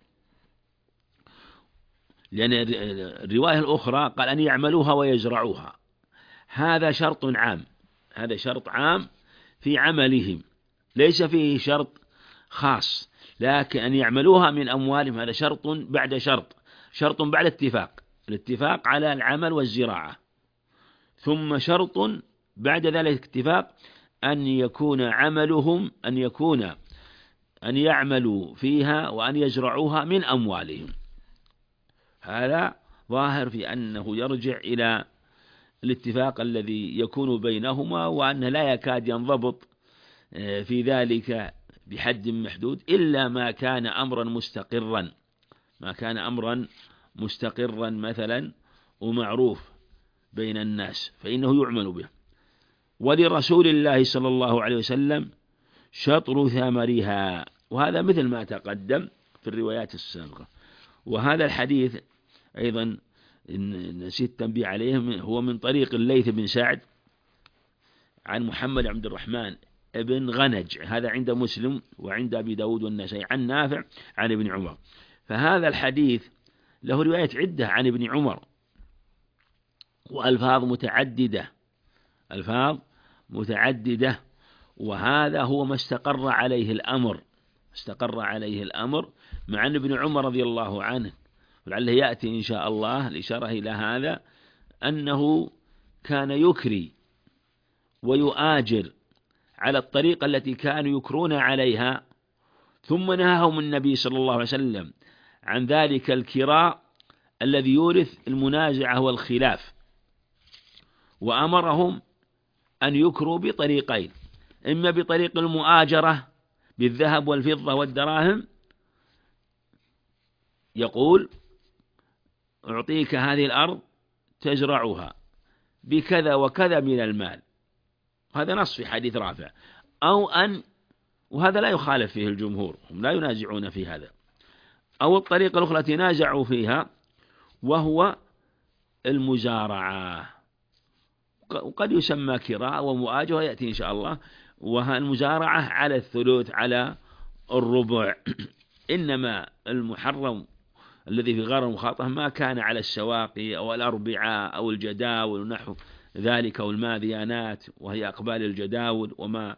لأن الرواية الأخرى قال أن يعملوها ويزرعوها، هذا شرط عام، هذا شرط عام في عملهم، ليس فيه شرط خاص. لكن أن يعملوها من أموالهم هذا شرط بعد شرط، شرط بعد اتفاق، الاتفاق على العمل والزراعة، ثم شرط بعد ذلك اتفاق أن يكون عملهم أن يكون أن يعملوا فيها وأن يزرعوها من أموالهم. هذا ظاهر في أنه يرجع إلى الاتفاق الذي يكون بينهما، وأنه لا يكاد ينضبط في ذلك بحد محدود إلا ما كان أمرا مستقرا، ما كان أمرا مستقرا مثلا ومعروف بين الناس فإنه يعمل به. ولرسول الله صلى الله عليه وسلم شطر ثمرها، وهذا مثل ما تقدم في الروايات السابقة. وهذا الحديث أيضا نسيت التنبيه عليه، هو من طريق الليث بن سعد عن محمد عبد الرحمن ابن غنج، هذا عند مسلم وعند أبي داود والنسائي، عن نافع عن ابن عمر. فهذا الحديث له رواية عدة عن ابن عمر وألفاظ متعددة، ألفاظ متعددة، وهذا هو ما استقر عليه الأمر، استقر عليه الأمر مع أن ابن عمر رضي الله عنه، ولعله يأتي إن شاء الله الإشارة إلى هذا، أنه كان يكري ويؤاجر على الطريقة التي كانوا يكرون عليها، ثم نهاهم النبي صلى الله عليه وسلم عن ذلك الكراء الذي يورث المنازعة والخلاف، وأمرهم أن يكروا بطريقين، إما بطريق المؤاجرة بالذهب والفضة والدراهم، يقول أعطيك هذه الأرض تزرعها بكذا وكذا من المال، هذا نص في حديث رافع، أو أن، وهذا لا يخالف فيه الجمهور، هم لا ينازعون في هذا، أو الطريقة الأخرى التي نازعوا فيها وهو المزارعة، وقد يسمى كراء ومؤاجرة يأتي إن شاء الله. والمزارعة على الثلث على الربع، إنما المحرم الذي في غير المخاطبة ما كان على السواقي أو الأربعاء أو الجداول ونحو ذلك، أو الماذيانات وهي أقبال الجداول، وما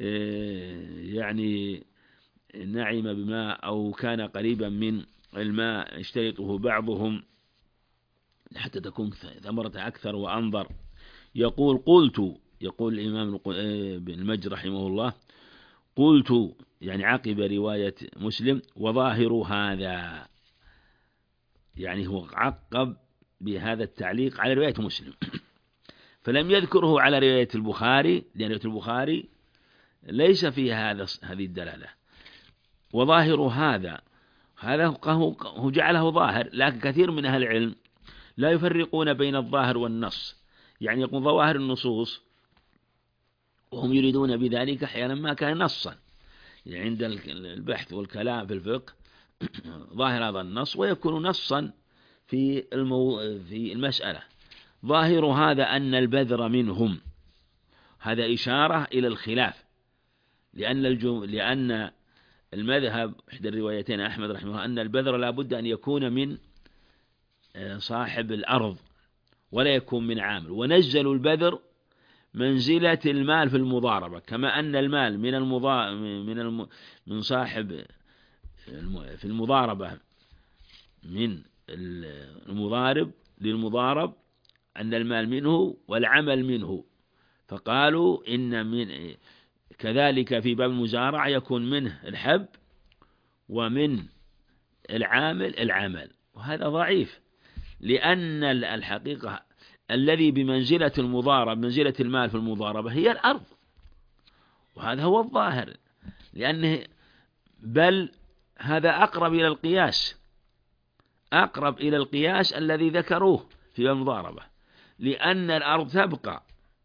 يعني نعم بماء أو كان قريبا من الماء يشترطه بعضهم حتى تكون ثمرة أكثر وأنظر. يقول قلت، يقول الإمام ابن المجد رحمه الله قلت، يعني عقب رواية مسلم، وظاهر هذا، يعني هو عقب بهذا التعليق على رواية مسلم، فلم يذكره على رواية البخاري، لأن رواية البخاري ليس فيها هذا هذه الدلالة. وظاهر هذا هذا هو جعله ظاهر، لكن كثير من أهل العلم لا يفرقون بين الظاهر والنص، يعني يقول ظواهر النصوص وهم يريدون بذلك أحيانا ما كان نصا، يعني عند البحث والكلام في الفقه ظاهر هذا النص ويكون نصا في المو... في المسألة. ظاهر هذا أن البذر منهم، هذا إشارة إلى الخلاف، لأن الجم... لأن المذهب إحدى الروايتين أحمد رحمه الله أن البذر لا بد أن يكون من صاحب الأرض ولا يكون من عامل، ونزلوا البذر منزلة المال في المضاربة، كما أن المال من المضا... من الم... من صاحب في المضاربة من المضارب للمضارب أن المال منه والعمل منه، فقالوا إن من كذلك في باب المزارع يكون منه الحب ومن العامل العمل، وهذا ضعيف، لأن الحقيقة الذي بمنزلة المضارب منزلة المال في المضاربة هي الأرض، وهذا هو الظاهر، لأنه بل هذا أقرب إلى القياس، أقرب إلى القياس الذي ذكروه في المضاربة، لأن الأرض تبقى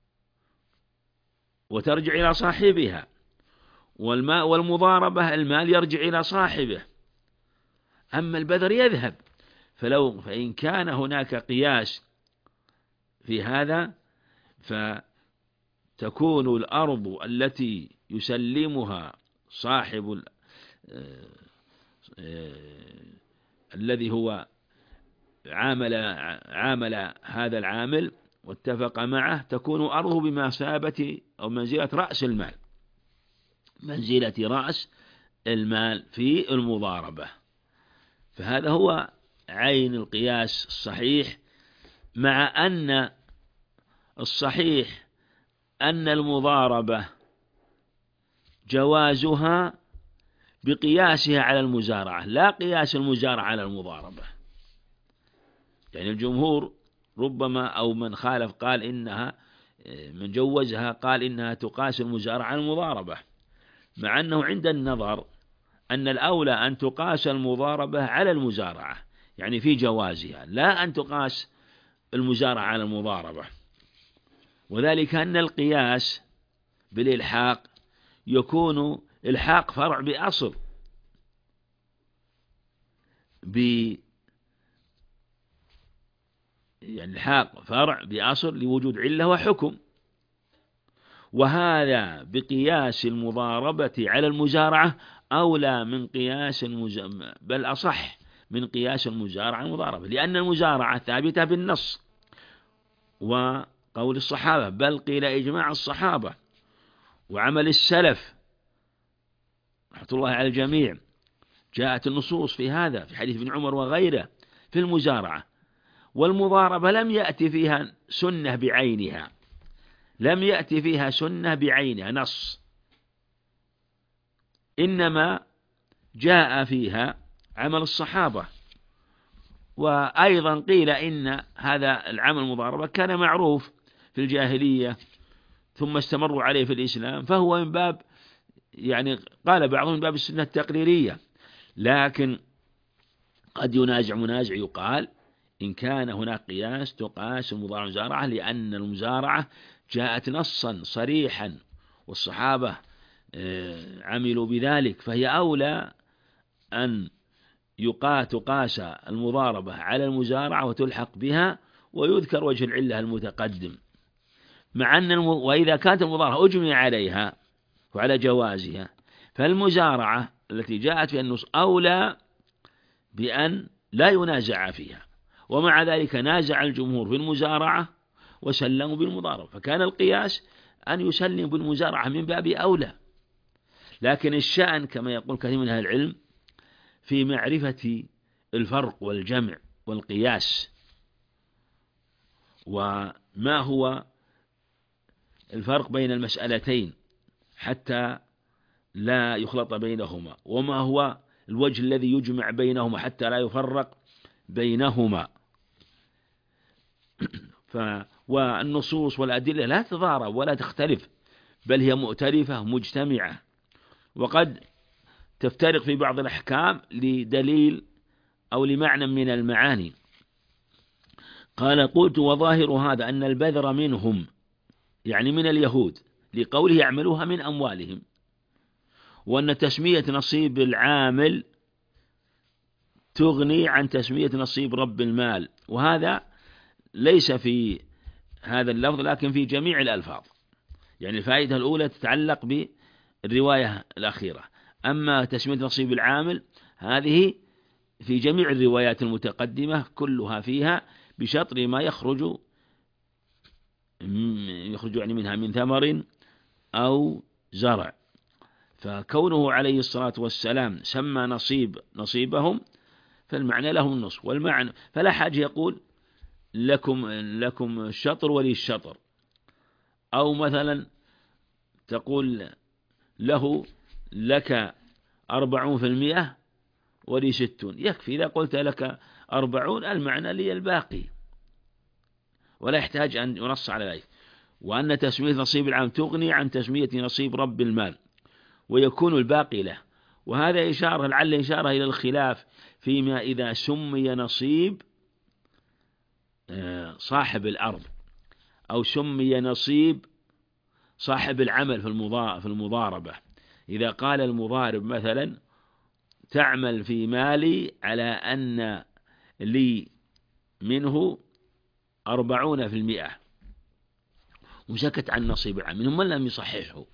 وترجع إلى صاحبها، والماء والمضاربة المال يرجع إلى صاحبه، أما البذر يذهب. فلو فإن كان هناك قياس في هذا فتكون الأرض التي يسلمها صاحب الذي هو عامل عامل هذا العامل واتفق معه، تكون أرضه بمثابة أو منزلة رأس المال، منزلة رأس المال في المضاربة. فهذا هو عين القياس الصحيح، مع أن الصحيح أن المضاربة جوازها بقياسها على المزارعة، لا قياس المزارعة على المضاربة. يعني الجمهور ربما أو من خالف قال إنها من جوزها قال إنها تقاس المزارعة على المضاربة، مع أنه عند النظر أن الأولى أن تقاس المضاربة على المزارعة، يعني في جوازها، لا أن تقاس المزارعة على المضاربة. وذلك أن القياس بالإلحاق يكون إلحاق فرع بأصل ب يعني الحاق فرع بأصل لوجود علة وحكم، وهذا بقياس المضاربة على المزارعة أولى من قياس المز... بل أصح من قياس المزارعة على المضاربة، لأن المزارعة ثابتة بالنص وقول الصحابة، بل قيل إجماع الصحابة وعمل السلف رحمة الله على الجميع، جاءت النصوص في هذا في حديث ابن عمر وغيره في المزارعة. والمضاربة لم يأتي فيها سنة بعينها، لم يأتي فيها سنة بعينها نص، إنما جاء فيها عمل الصحابة. وأيضا قيل إن هذا العمل المضاربة كان معروف في الجاهلية ثم استمروا عليه في الإسلام، فهو من باب يعني قال بعضهم من باب السنة التقريرية، لكن قد ينازع منازع يقال إن كان هناك قياس تقاس المضارعة المزارعة، لأن المزارعة جاءت نصا صريحا والصحابة عملوا بذلك، فهي أولى أن تقاس المضاربة على المزارعة وتلحق بها، ويذكر وجه العلة المتقدم، مع أن الم... وإذا كانت المضاربة أجمع عليها وعلى جوازها، فالمزارعة التي جاءت فيها النص أولى بأن لا ينازع فيها، ومع ذلك نازع الجمهور في المزارعة وسلموا بالمضاربة، فكان القياس أن يسلم بالمزارعة من باب أولى. لكن الشأن كما يقول كثير من أهل العلم في معرفة الفرق والجمع والقياس، وما هو الفرق بين المسألتين حتى لا يخلط بينهما، وما هو الوجه الذي يجمع بينهما حتى لا يفرق بينهما. ف والنصوص والأدلة لا تضارب ولا تختلف، بل هي مؤتلفة مجتمعة، وقد تفترق في بعض الأحكام لدليل أو لمعنى من المعاني. قال قلت وظاهر هذا أن البذر منهم، يعني من اليهود، لقوله يعملوها من أموالهم، وأن تسمية نصيب العامل تغني عن تسمية نصيب رب المال، وهذا ليس في هذا اللفظ لكن في جميع الألفاظ. يعني الفائدة الأولى تتعلق بالرواية الأخيرة، أما تسمية نصيب العامل هذه في جميع الروايات المتقدمة كلها فيها بشطر ما يخرج يخرج يعني منها من ثمر أو زرع. فكونه عليه الصلاة والسلام سمى نصيب نصيبهم فالمعنى لهم النصف، والمعنى فلا حاجة يقول لكم لكم الشطر ولي الشطر، أو مثلا تقول له لك أربعون في المئة ولي ستون، يكفي إذا قلت لك أربعون المعنى لي الباقي، ولا يحتاج أن ينص على ذلك. وأن تسمية نصيب العام تغني عن تسمية نصيب رب المال ويكون الباقي له، وهذا إشارة لعل إشارة إلى الخلاف فيما إذا سمي نصيب صاحب الأرض أو سمي نصيب صاحب العمل في المضاربة. إذا قال المضارب مثلا تعمل في مالي على أن لي منه أربعون في المئة، وسكت عن نصيب العام منهم من لم يصححه،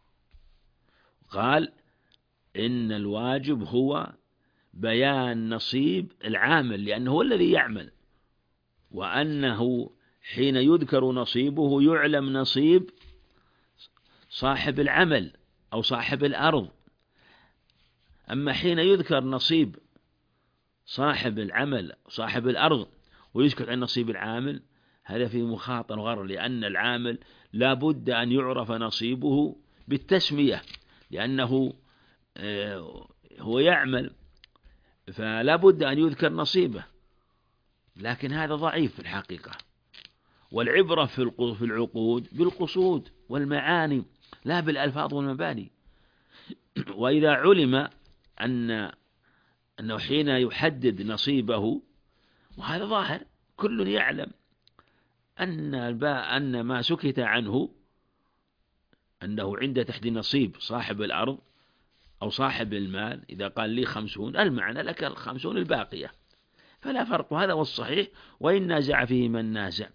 قال إن الواجب هو بيان نصيب العامل لأنه هو الذي يعمل، وأنه حين يذكر نصيبه يعلم نصيب صاحب العمل أو صاحب الأرض. أما حين يذكر نصيب صاحب العمل صاحب الأرض ويسكت عن نصيب العامل هذا فيه مخاطر وغرر، لأن العامل لا بد أن يعرف نصيبه بالتسمية لأنه هو يعمل، فلا بد أن يذكر نصيبه، لكن هذا ضعيف في الحقيقة. والعبرة في العقود بالقصود والمعاني لا بالألفاظ والمباني. وإذا علم أن أنه حين يحدد نصيبه، وهذا ظاهر كل يعلم أن الباء أن ما سكت عنه أنه عند تحديد نصيب صاحب الأرض أو صاحب المال، إذا قال لي خمسون المعنى لك الخمسون الباقية، فلا فرق، هذا هو الصحيح وإن نازع فيه من نازع.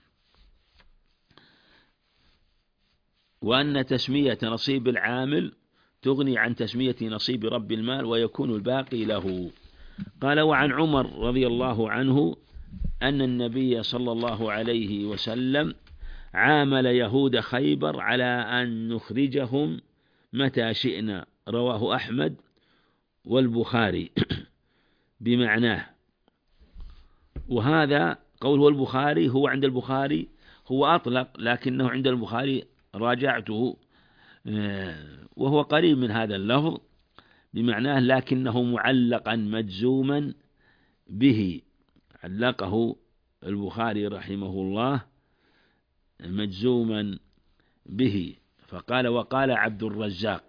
وأن تسمية نصيب العامل تغني عن تسمية نصيب رب المال ويكون الباقي له. قال وعن عمر رضي الله عنه أن النبي صلى الله عليه وسلم عامل يهود خيبر على أن نخرجهم متى شئنا، رواه أحمد والبخاري بمعناه. وهذا قوله البخاري هو عند البخاري هو أطلق، لكنه عند البخاري راجعته وهو قريب من هذا اللفظ بمعناه، لكنه معلقا مجزوما به، علقه البخاري رحمه الله مجزوما به. فقال وقال عبد الرزاق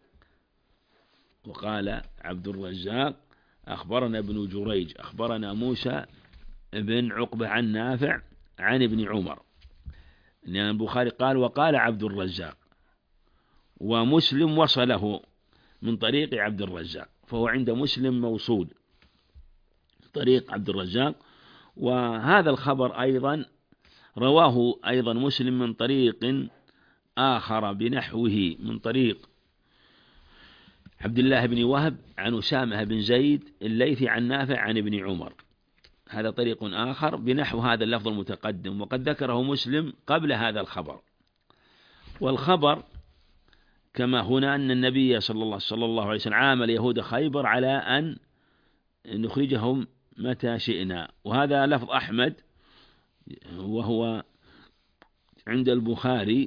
وقال عبد الرزاق أخبرنا ابن جريج أخبرنا موسى بن عقبة عن نافع عن ابن عمر، لأن البخاري قال وقال عبد الرزاق، ومسلم وصله من طريق عبد الرزاق، فهو عند مسلم موصول طريق عبد الرزاق. وهذا الخبر أيضا رواه أيضا مسلم من طريق آخر بنحوه من طريق عبد الله بن وهب عن أسامة بن زيد الليثي عن نافع عن ابن عمر، هذا طريق آخر بنحو هذا اللفظ المتقدم، وقد ذكره مسلم قبل هذا الخبر. والخبر كما هنا أن النبي صلى الله, صلى الله عليه وسلم عامل يهود خيبر على أن نخرجهم متى شئنا، وهذا لفظ أحمد وهو عند البخاري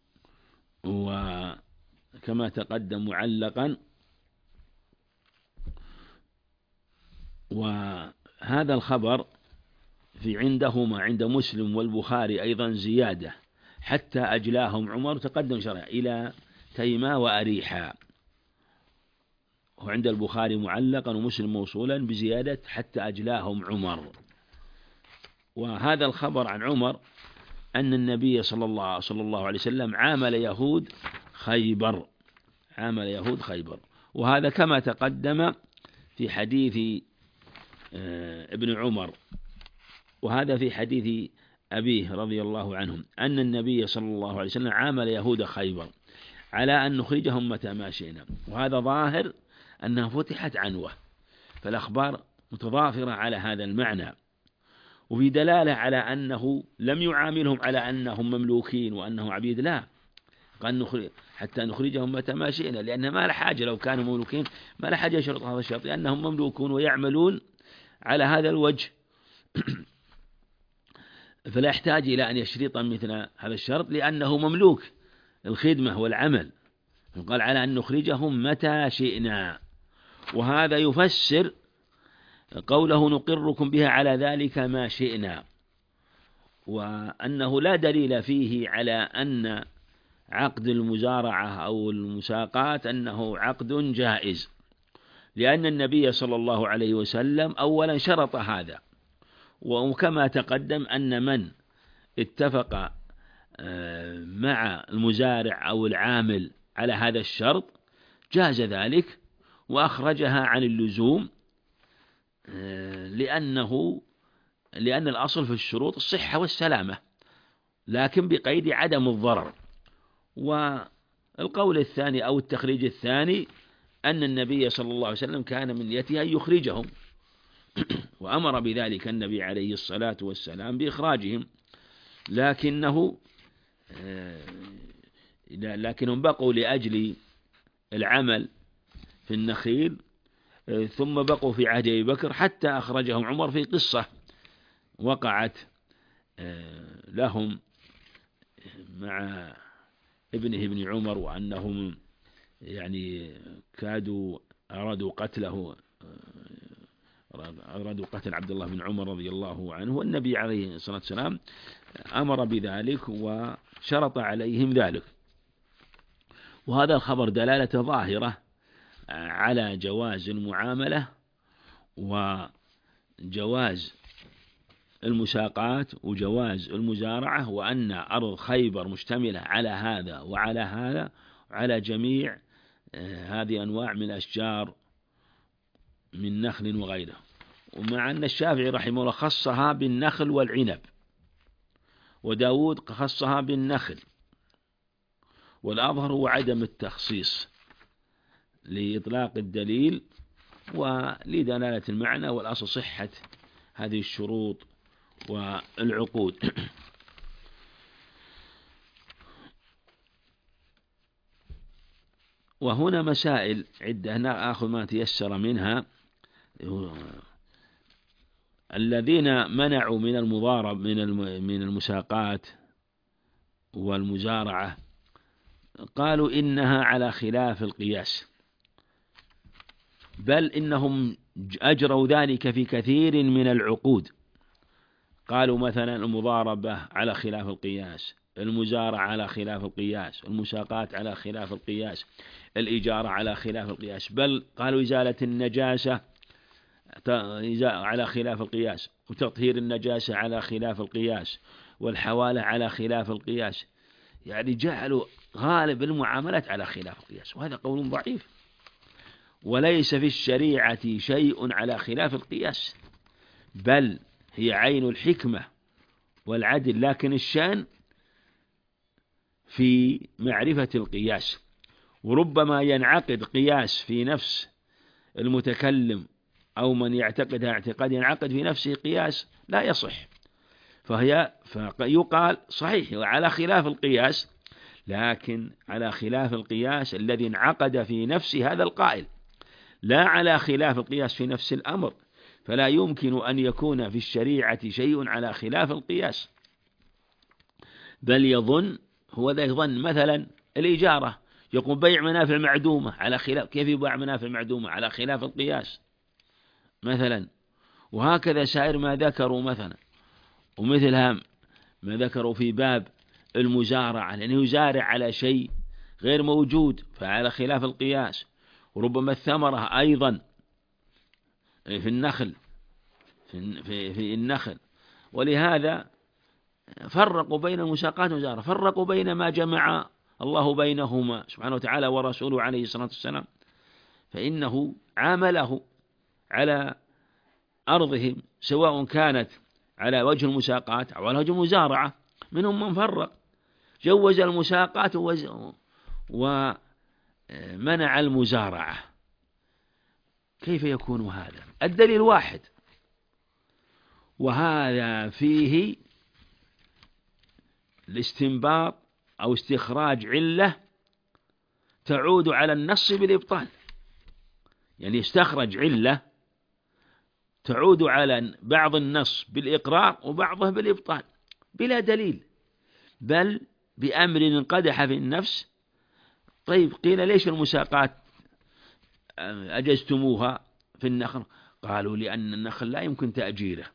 وكما تقدم معلقا. وهذا الخبر في عندهما عند مسلم والبخاري أيضا زيادة حتى أجلاهم عمر، تقدم شرع إلى تيما وأريحا، وعند البخاري معلقا ومسلم موصولا بزيادة حتى أجلاهم عمر. وهذا الخبر عن عمر أن النبي صلى الله, صلى الله عليه وسلم عامل يهود خيبر، عامل يهود خيبر. وهذا كما تقدم في حديث ابن عمر، وهذا في حديث أبيه رضي الله عنهم أن النبي صلى الله عليه وسلم عامل يهود خيبر على أن نخرجهم متى ما شئنا، وهذا ظاهر أنها فتحت عنوة، فالأخبار متضافرة على هذا المعنى، وفي دلالة على أنه لم يعاملهم على أنهم مملوكين وأنهم عبيد، لا، قال نخرج حتى نخرجهم متى ما شئنا، لأن ما له حاجة لو كانوا مملوكين ما له حاجة يشرط هذا الشرط، لأنهم مملوكون ويعملون على هذا الوجه فلا يحتاج إلى أن يشرط مثل هذا الشرط لأنه مملوك الخدمة والعمل، قال على أن نخرجهم متى شئنا. وهذا يفسر قوله نقركم بها على ذلك ما شئنا، وأنه لا دليل فيه على أن عقد المزارعة أو المساقات أنه عقد جائز، لأن النبي صلى الله عليه وسلم أولا شرط هذا، وكما تقدم أن من اتفق مع المزارع أو العامل على هذا الشرط جاز ذلك وأخرجها عن اللزوم، لأنه لأن الأصل في الشروط الصحة والسلامة، لكن بقيد عدم الضرر. والقول الثاني أو التخريج الثاني أن النبي صلى الله عليه وسلم كان من نيته أن يخرجهم وأمر بذلك النبي عليه الصلاة والسلام بإخراجهم، لكنه لكنهم بقوا لأجل العمل في النخيل، ثم بقوا في عهد أبي بكر حتى أخرجهم عمر في قصة وقعت لهم مع ابنه ابن عمر، وأنهم يعني كادوا أرادوا قتله، أرادوا قتل عبد الله بن عمر رضي الله عنه، والنبي عليه الصلاة والسلام أمر بذلك وشرط عليهم ذلك. وهذا الخبر دلالة ظاهرة على جواز المعاملة وجواز المساقات وجواز المزارعة، وأن أرض خيبر مشتملة على هذا وعلى هذا وعلى جميع هذه أنواع من الأشجار من نخل وغيره. ومع أن الشافعي رحمه الله خصها بالنخل والعنب، وداود خصها بالنخل، والأظهر هو عدم التخصيص لإطلاق الدليل ولدلالة المعنى، والأصل صحة هذه الشروط والعقود. وهنا مسائل عدة نأخذ ما تيسر منها. الذين منعوا من المضارب من من المساقات والمزارعة قالوا إنها على خلاف القياس، بل إنهم أجروا ذلك في كثير من العقود. قالوا مثلا المضاربة على خلاف القياس، المزارعة على خلاف القياس، المساقات على خلاف القياس، الإجارة على خلاف القياس، بل قالوا إزالة النجاسة على خلاف القياس، وتطهير النجاسة على خلاف القياس، والحوالة على خلاف القياس. يعني جعلوا غالب المعاملات على خلاف القياس، وهذا قول ضعيف. وليس في الشريعة شيء على خلاف القياس، بل هي عين الحكمة والعدل، لكن الشأن في معرفة القياس. وربما ينعقد قياس في نفس المتكلم أو من يعتقدها اعتقاد ينعقد في نفسه قياس لا يصح، فهي فيقال صحيح على خلاف القياس، لكن على خلاف القياس الذي انعقد في نفس هذا القائل، لا على خلاف القياس في نفس الأمر. فلا يمكن أن يكون في الشريعة شيء على خلاف القياس، بل يظن هو ذا يظن مثلا الإجارة يقوم بيع منافع معدومة على خلاف، كيف يباع منافع معدومة على خلاف القياس مثلا، وهكذا سائر ما ذكروا مثلا. ومثلها ما ذكروا في باب المزارعة، لأنه يزارع على شيء غير موجود فعلى خلاف القياس. وربما الثمرة أيضا في النخل في, في, في النخل. ولهذا فرقوا بين المساقات والمزارعة، فرقوا بين ما جمع الله بينهما سبحانه وتعالى ورسوله عليه الصلاة والسلام، فإنه عامله على أرضهم سواء كانت على وجه المساقات أو على وجه المزارعة. منهم من فرق جوز المساقات ومنع المزارعة. كيف يكون هذا؟ الدليل واحد، وهذا فيه الاستنباط أو استخراج علة تعود على النص بالإبطال، يعني يستخرج علة تعود على بعض النص بالإقرار وبعضه بالإبطال بلا دليل، بل بأمر انقدح في النفس. طيب قيل ليش المساقات أجزتموها في النخل؟ قالوا لأن النخل لا يمكن تأجيره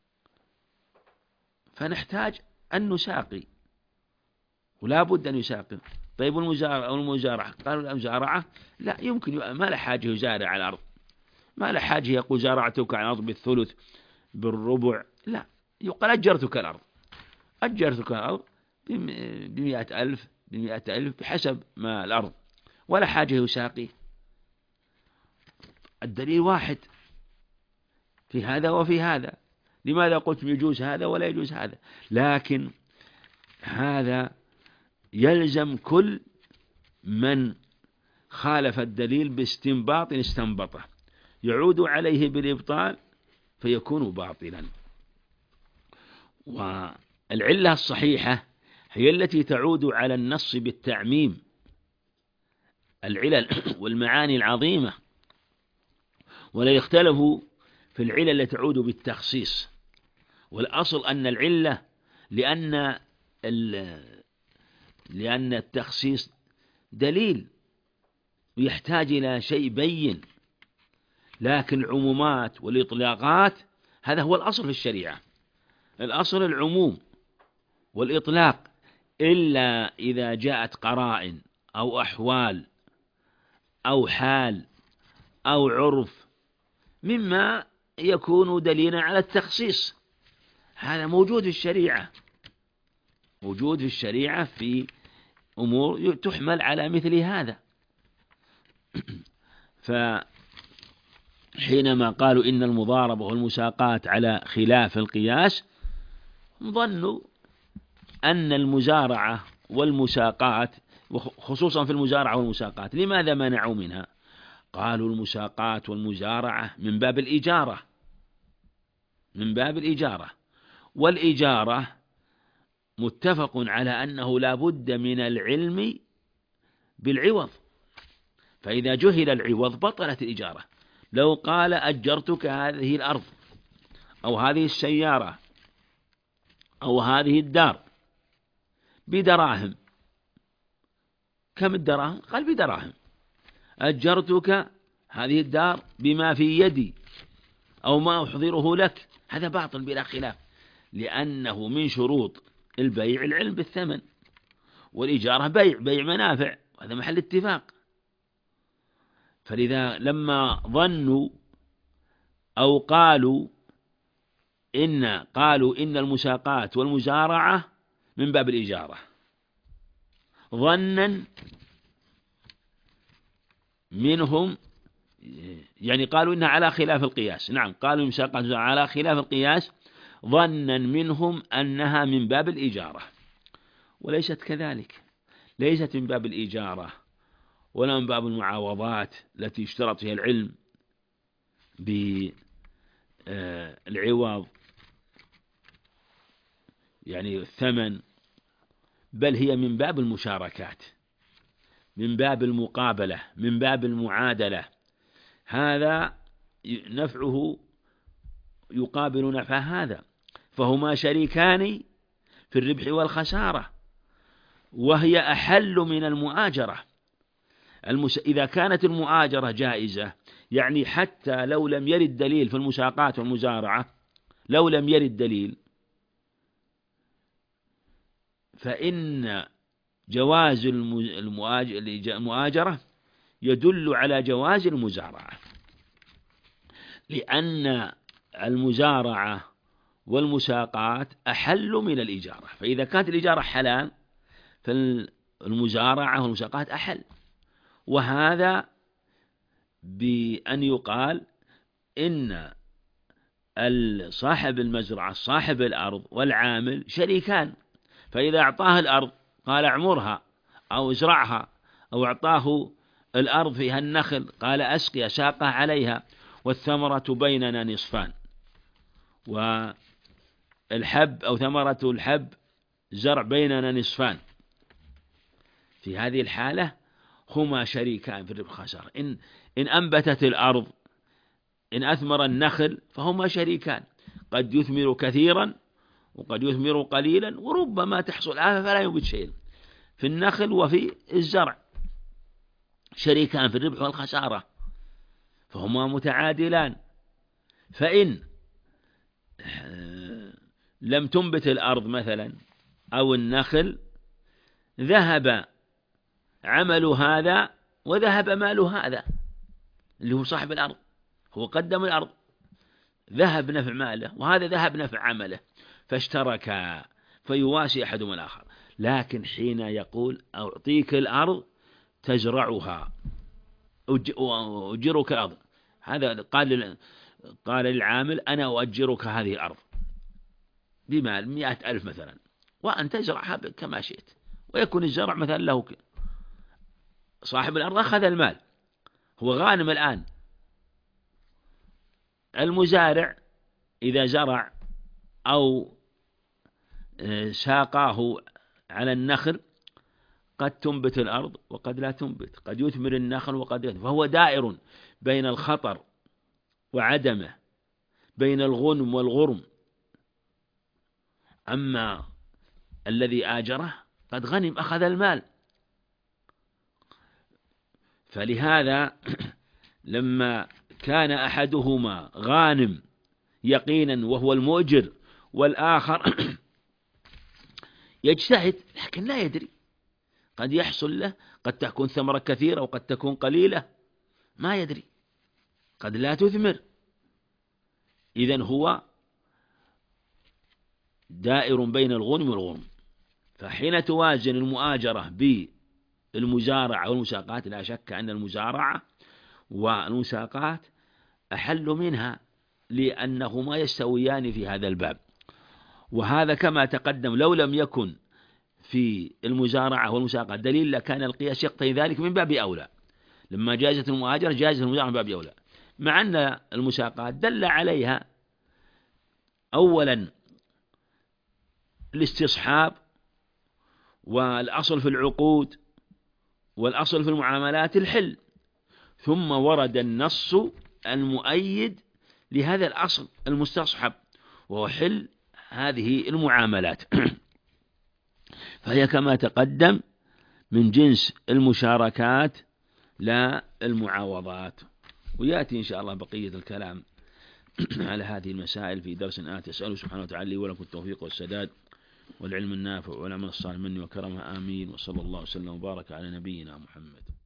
فنحتاج أن نساقي ولا بد أن يساقي. طيب المزارعة أو المزارعة؟ قالوا المزارعة لا يمكن، ما له حاجة يزارع على الأرض، ما له حاجة يقول زرعتك على الأرض بالثلث بالربع، لا، يقال أجرتك الأرض، أجرتك الأرض بمئة ألف بمئة ألف بحسب ما الأرض، ولا حاجة يساقي. الدليل واحد في هذا وفي هذا. لماذا قلت يجوز هذا ولا يجوز هذا؟ لكن هذا يلزم كل من خالف الدليل باستنباط استنبطه يعود عليه بالإبطال فيكون باطلا. والعلة الصحيحة هي التي تعود على النص بالتعميم. العلل والمعاني العظيمة ولا يختلف في العلل التي تعود بالتخصيص، والأصل أن العلة لأن لأن التخصيص دليل ويحتاج إلى شيء بين، لكن العمومات والإطلاقات هذا هو الأصل في الشريعة. الأصل العموم والإطلاق، إلا إذا جاءت قرائن أو أحوال أو حال أو عرف مما يكون دليلا على التخصيص. هذا موجود في الشريعة، موجود في الشريعة في أمور تحمل على مثل هذا. فحينما قالوا إن المضاربة والمساقات على خلاف القياس ظنوا أن المزارعة والمساقات، خصوصا في المزارعة والمساقات، لماذا منعوا منها؟ قالوا المساقات والمزارعة من باب الإجارة، من باب الإجارة، والإجارة متفق على أنه لا بد من العلم بالعوض، فإذا جهل العوض بطلت الإجارة. لو قال أجرتك هذه الأرض أو هذه السيارة أو هذه الدار بدراهم، كم الدراهم؟ قال بدراهم. أجرتك هذه الدار بما في يدي أو ما أحضره لك، هذا باطل بلا خلاف، لأنه من شروط البيع العلم بالثمن، والإجارة بيع بيع منافع، هذا محل اتفاق. فلذا لما ظنوا أو قالوا إن قالوا إن المساقات والمزارعة من باب الإجارة ظنا منهم، يعني قالوا إنها على خلاف القياس. نعم، قالوا المساقات على خلاف القياس ظنا منهم أنها من باب الإجارة، وليست كذلك، ليست من باب الإجارة ولا من باب المعاوضات التي اشترط فيها العلم بالعوض يعني الثمن، بل هي من باب المشاركات، من باب المقابلة، من باب المعادلة. هذا نفعه يقابل نفع هذا، فهما شريكان في الربح والخسارة، وهي أحل من المؤاجرة. المس... إذا كانت المؤاجرة جائزة، يعني حتى لو لم يرد دليل في المساقات والمزارعة، لو لم يرد دليل فإن جواز المؤاجرة يدل على جواز المزارعة، لأن المزارعة والمساقات أحل من الإجارة، فإذا كانت الإجارة حلال فالمزارعة والمساقات أحل. وهذا بأن يقال إن صاحب المزرعة صاحب الأرض والعامل شريكان، فإذا أعطاه الأرض قال اعمرها أو ازرعها، أو أعطاه الأرض فيها النخل قال أسقي ساقه عليها، والثمرة بيننا نصفان، والحب أو ثمرة الحب زرع بيننا نصفان، في هذه الحالة هما شريكان في الربح والخسارة. إن إن أنبتت الأرض، إن أثمر النخل فهما شريكان، قد يثمر كثيرا وقد يثمر قليلا، وربما تحصل آفة فلا ينبت شيئا. في النخل وفي الزرع شريكان في الربح والخسارة، فهما متعادلان. فإن لم تنبت الأرض مثلا أو النخل، ذهب عمل هذا وذهب مال هذا اللي هو صاحب الأرض، هو قدم الأرض، ذهب نفع ماله وهذا ذهب نفع عمله، فاشتركا فيواسي أحدهما الآخر. لكن حين يقول أعطيك الأرض تزرعها أؤجرك الأرض، هذا قال قال للعامل أنا أؤجرك هذه الأرض بمال مئة ألف مثلا، وأن تزرعها كما شئت، ويكون الزرع مثلا له. صاحب الأرض أخذ المال، هو غانم الآن. المزارع إذا زرع أو ساقاه على النخل قد تنبت الأرض وقد لا تنبت، قد يثمر النخل وقد لا، فهو دائر بين الخطر وعدمه، بين الغنم والغرم. أما الذي آجره قد غنم أخذ المال. فلهذا لما كان أحدهما غانم يقينا وهو المؤجر، والآخر يجتهد لكن لا يدري، قد يحصل له، قد تكون ثمرة كثيرة وقد تكون قليلة، ما يدري، قد لا تثمر. إذن هو دائر بين الغنم والغرم. فحين توازن المؤاجرة بالمزارعة والمساقات، لا شك أن المزارعة والمساقات أحل منها، لأنهما يستويان في هذا الباب. وهذا كما تقدم لو لم يكن في المزارعة والمساقات دليل لكان القياس يقتضي ذلك من باب أولى، لما جازت المؤاجرة جازت المزارعة من باب أولى، مع أن المساقات دل عليها أولا الاستصحاب، والأصل في العقود، والأصل في المعاملات الحل، ثم ورد النص المؤيد لهذا الأصل المستصحب وهو حل هذه المعاملات. فهي كما تقدم من جنس المشاركات لا المعاوضات. ويأتي إن شاء الله بقية الكلام على هذه المسائل في درس آتي. أسأله سبحانه وتعالى لي ولكم التوفيق والسداد والعلم النافع والعمل الصالح مني وكرمه، آمين. وصلى الله وسلم وبارك على نبينا محمد.